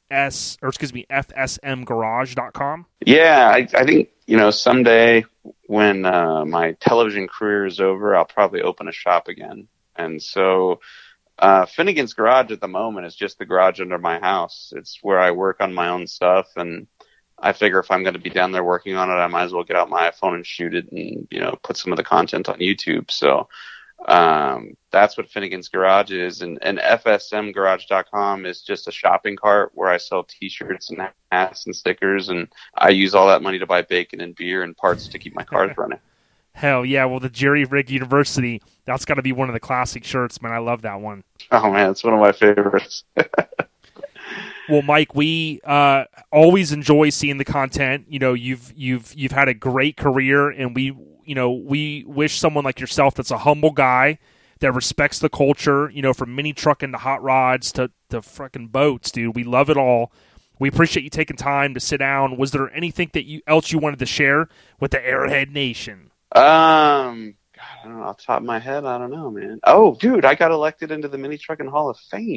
FSMgarage.com? Yeah, I think, someday when my television career is over, I'll probably open a shop again. And so Finnegan's Garage at the moment is just the garage under my house. It's where I work on my own stuff, and I figure if I'm going to be down there working on it, I might as well get out my iPhone and shoot it and, put some of the content on YouTube. So that's what Finnegan's Garage is. And FSMgarage.com is just a shopping cart where I sell T-shirts and hats and stickers, and I use all that money to buy bacon and beer and parts to keep my cars running. Hell yeah. Well, the Jerry Rig University, that's got to be one of the classic shirts, man. I love that one. Oh, man, it's one of my favorites. Well, Mike, we always enjoy seeing the content. You've had a great career, and we wish someone like yourself that's a humble guy that respects the culture, from mini trucking to hot rods to freaking boats, dude. We love it all. We appreciate you taking time to sit down. Was there anything else you wanted to share with the Airhead Nation? God, I don't know. Off the top of my head, I don't know, man. Oh, dude, I got elected into the Mini Trucking Hall of Fame.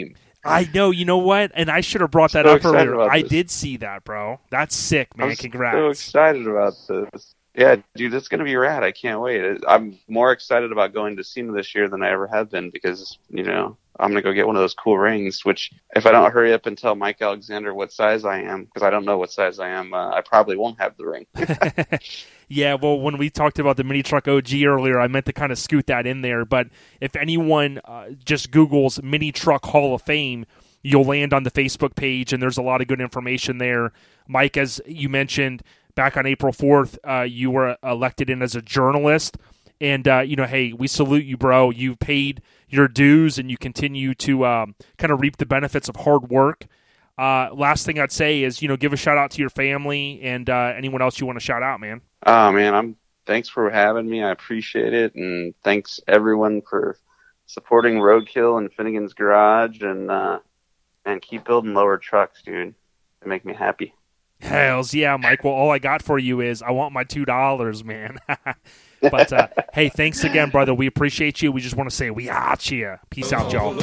I know. You know what? And I should have brought that So up earlier. excited I about this. did see that, bro. That's sick, man. I'm so Congrats. excited about this. Yeah, dude, it's going to be rad. I can't wait. I'm more excited about going to SEMA this year than I ever have been because, you know, I'm going to go get one of those cool rings, which if I don't hurry up and tell Mike Alexander what size I am, because I don't know what size I am, I probably won't have the ring. Yeah, well, when we talked about the Mini Truck OG earlier, I meant to kind of scoot that in there. But if anyone just Googles Mini Truck Hall of Fame, you'll land on the Facebook page, and there's a lot of good information there. Mike, as you mentioned, back on April 4th, you were elected in as a journalist. And, you know, hey, we salute you, bro. You've paid your dues, and you continue to kind of reap the benefits of hard work. Last thing I'd say is, you know, give a shout-out to your family and anyone else you want to shout out, man. Oh, man, thanks for having me. I appreciate it. And thanks, everyone, for supporting Roadkill and Finnegan's Garage. And keep building lower trucks, dude. They make me happy. Hells yeah, Mike. Well, all I got for you is I want my $2, man. But, hey, thanks again, brother. We appreciate you. We just want to say we got you. Peace out, y'all.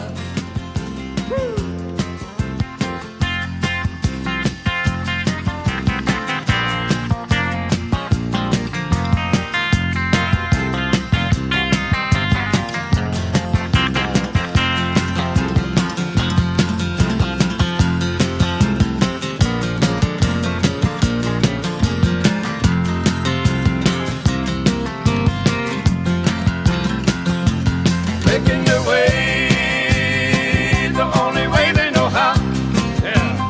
Making your way the only way they know how. Yeah.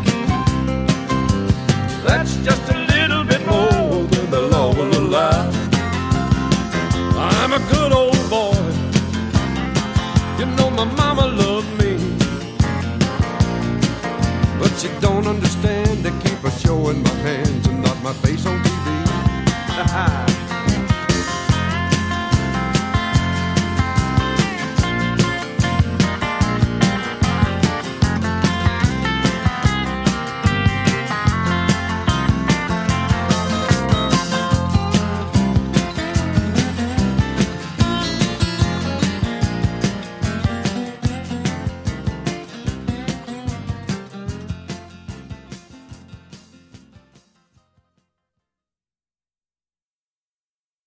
That's just a little bit more than the law will allow. I'm a good old boy. You know my mama loved me, but she don't understand. They keep a show in my hands and not my face on TV.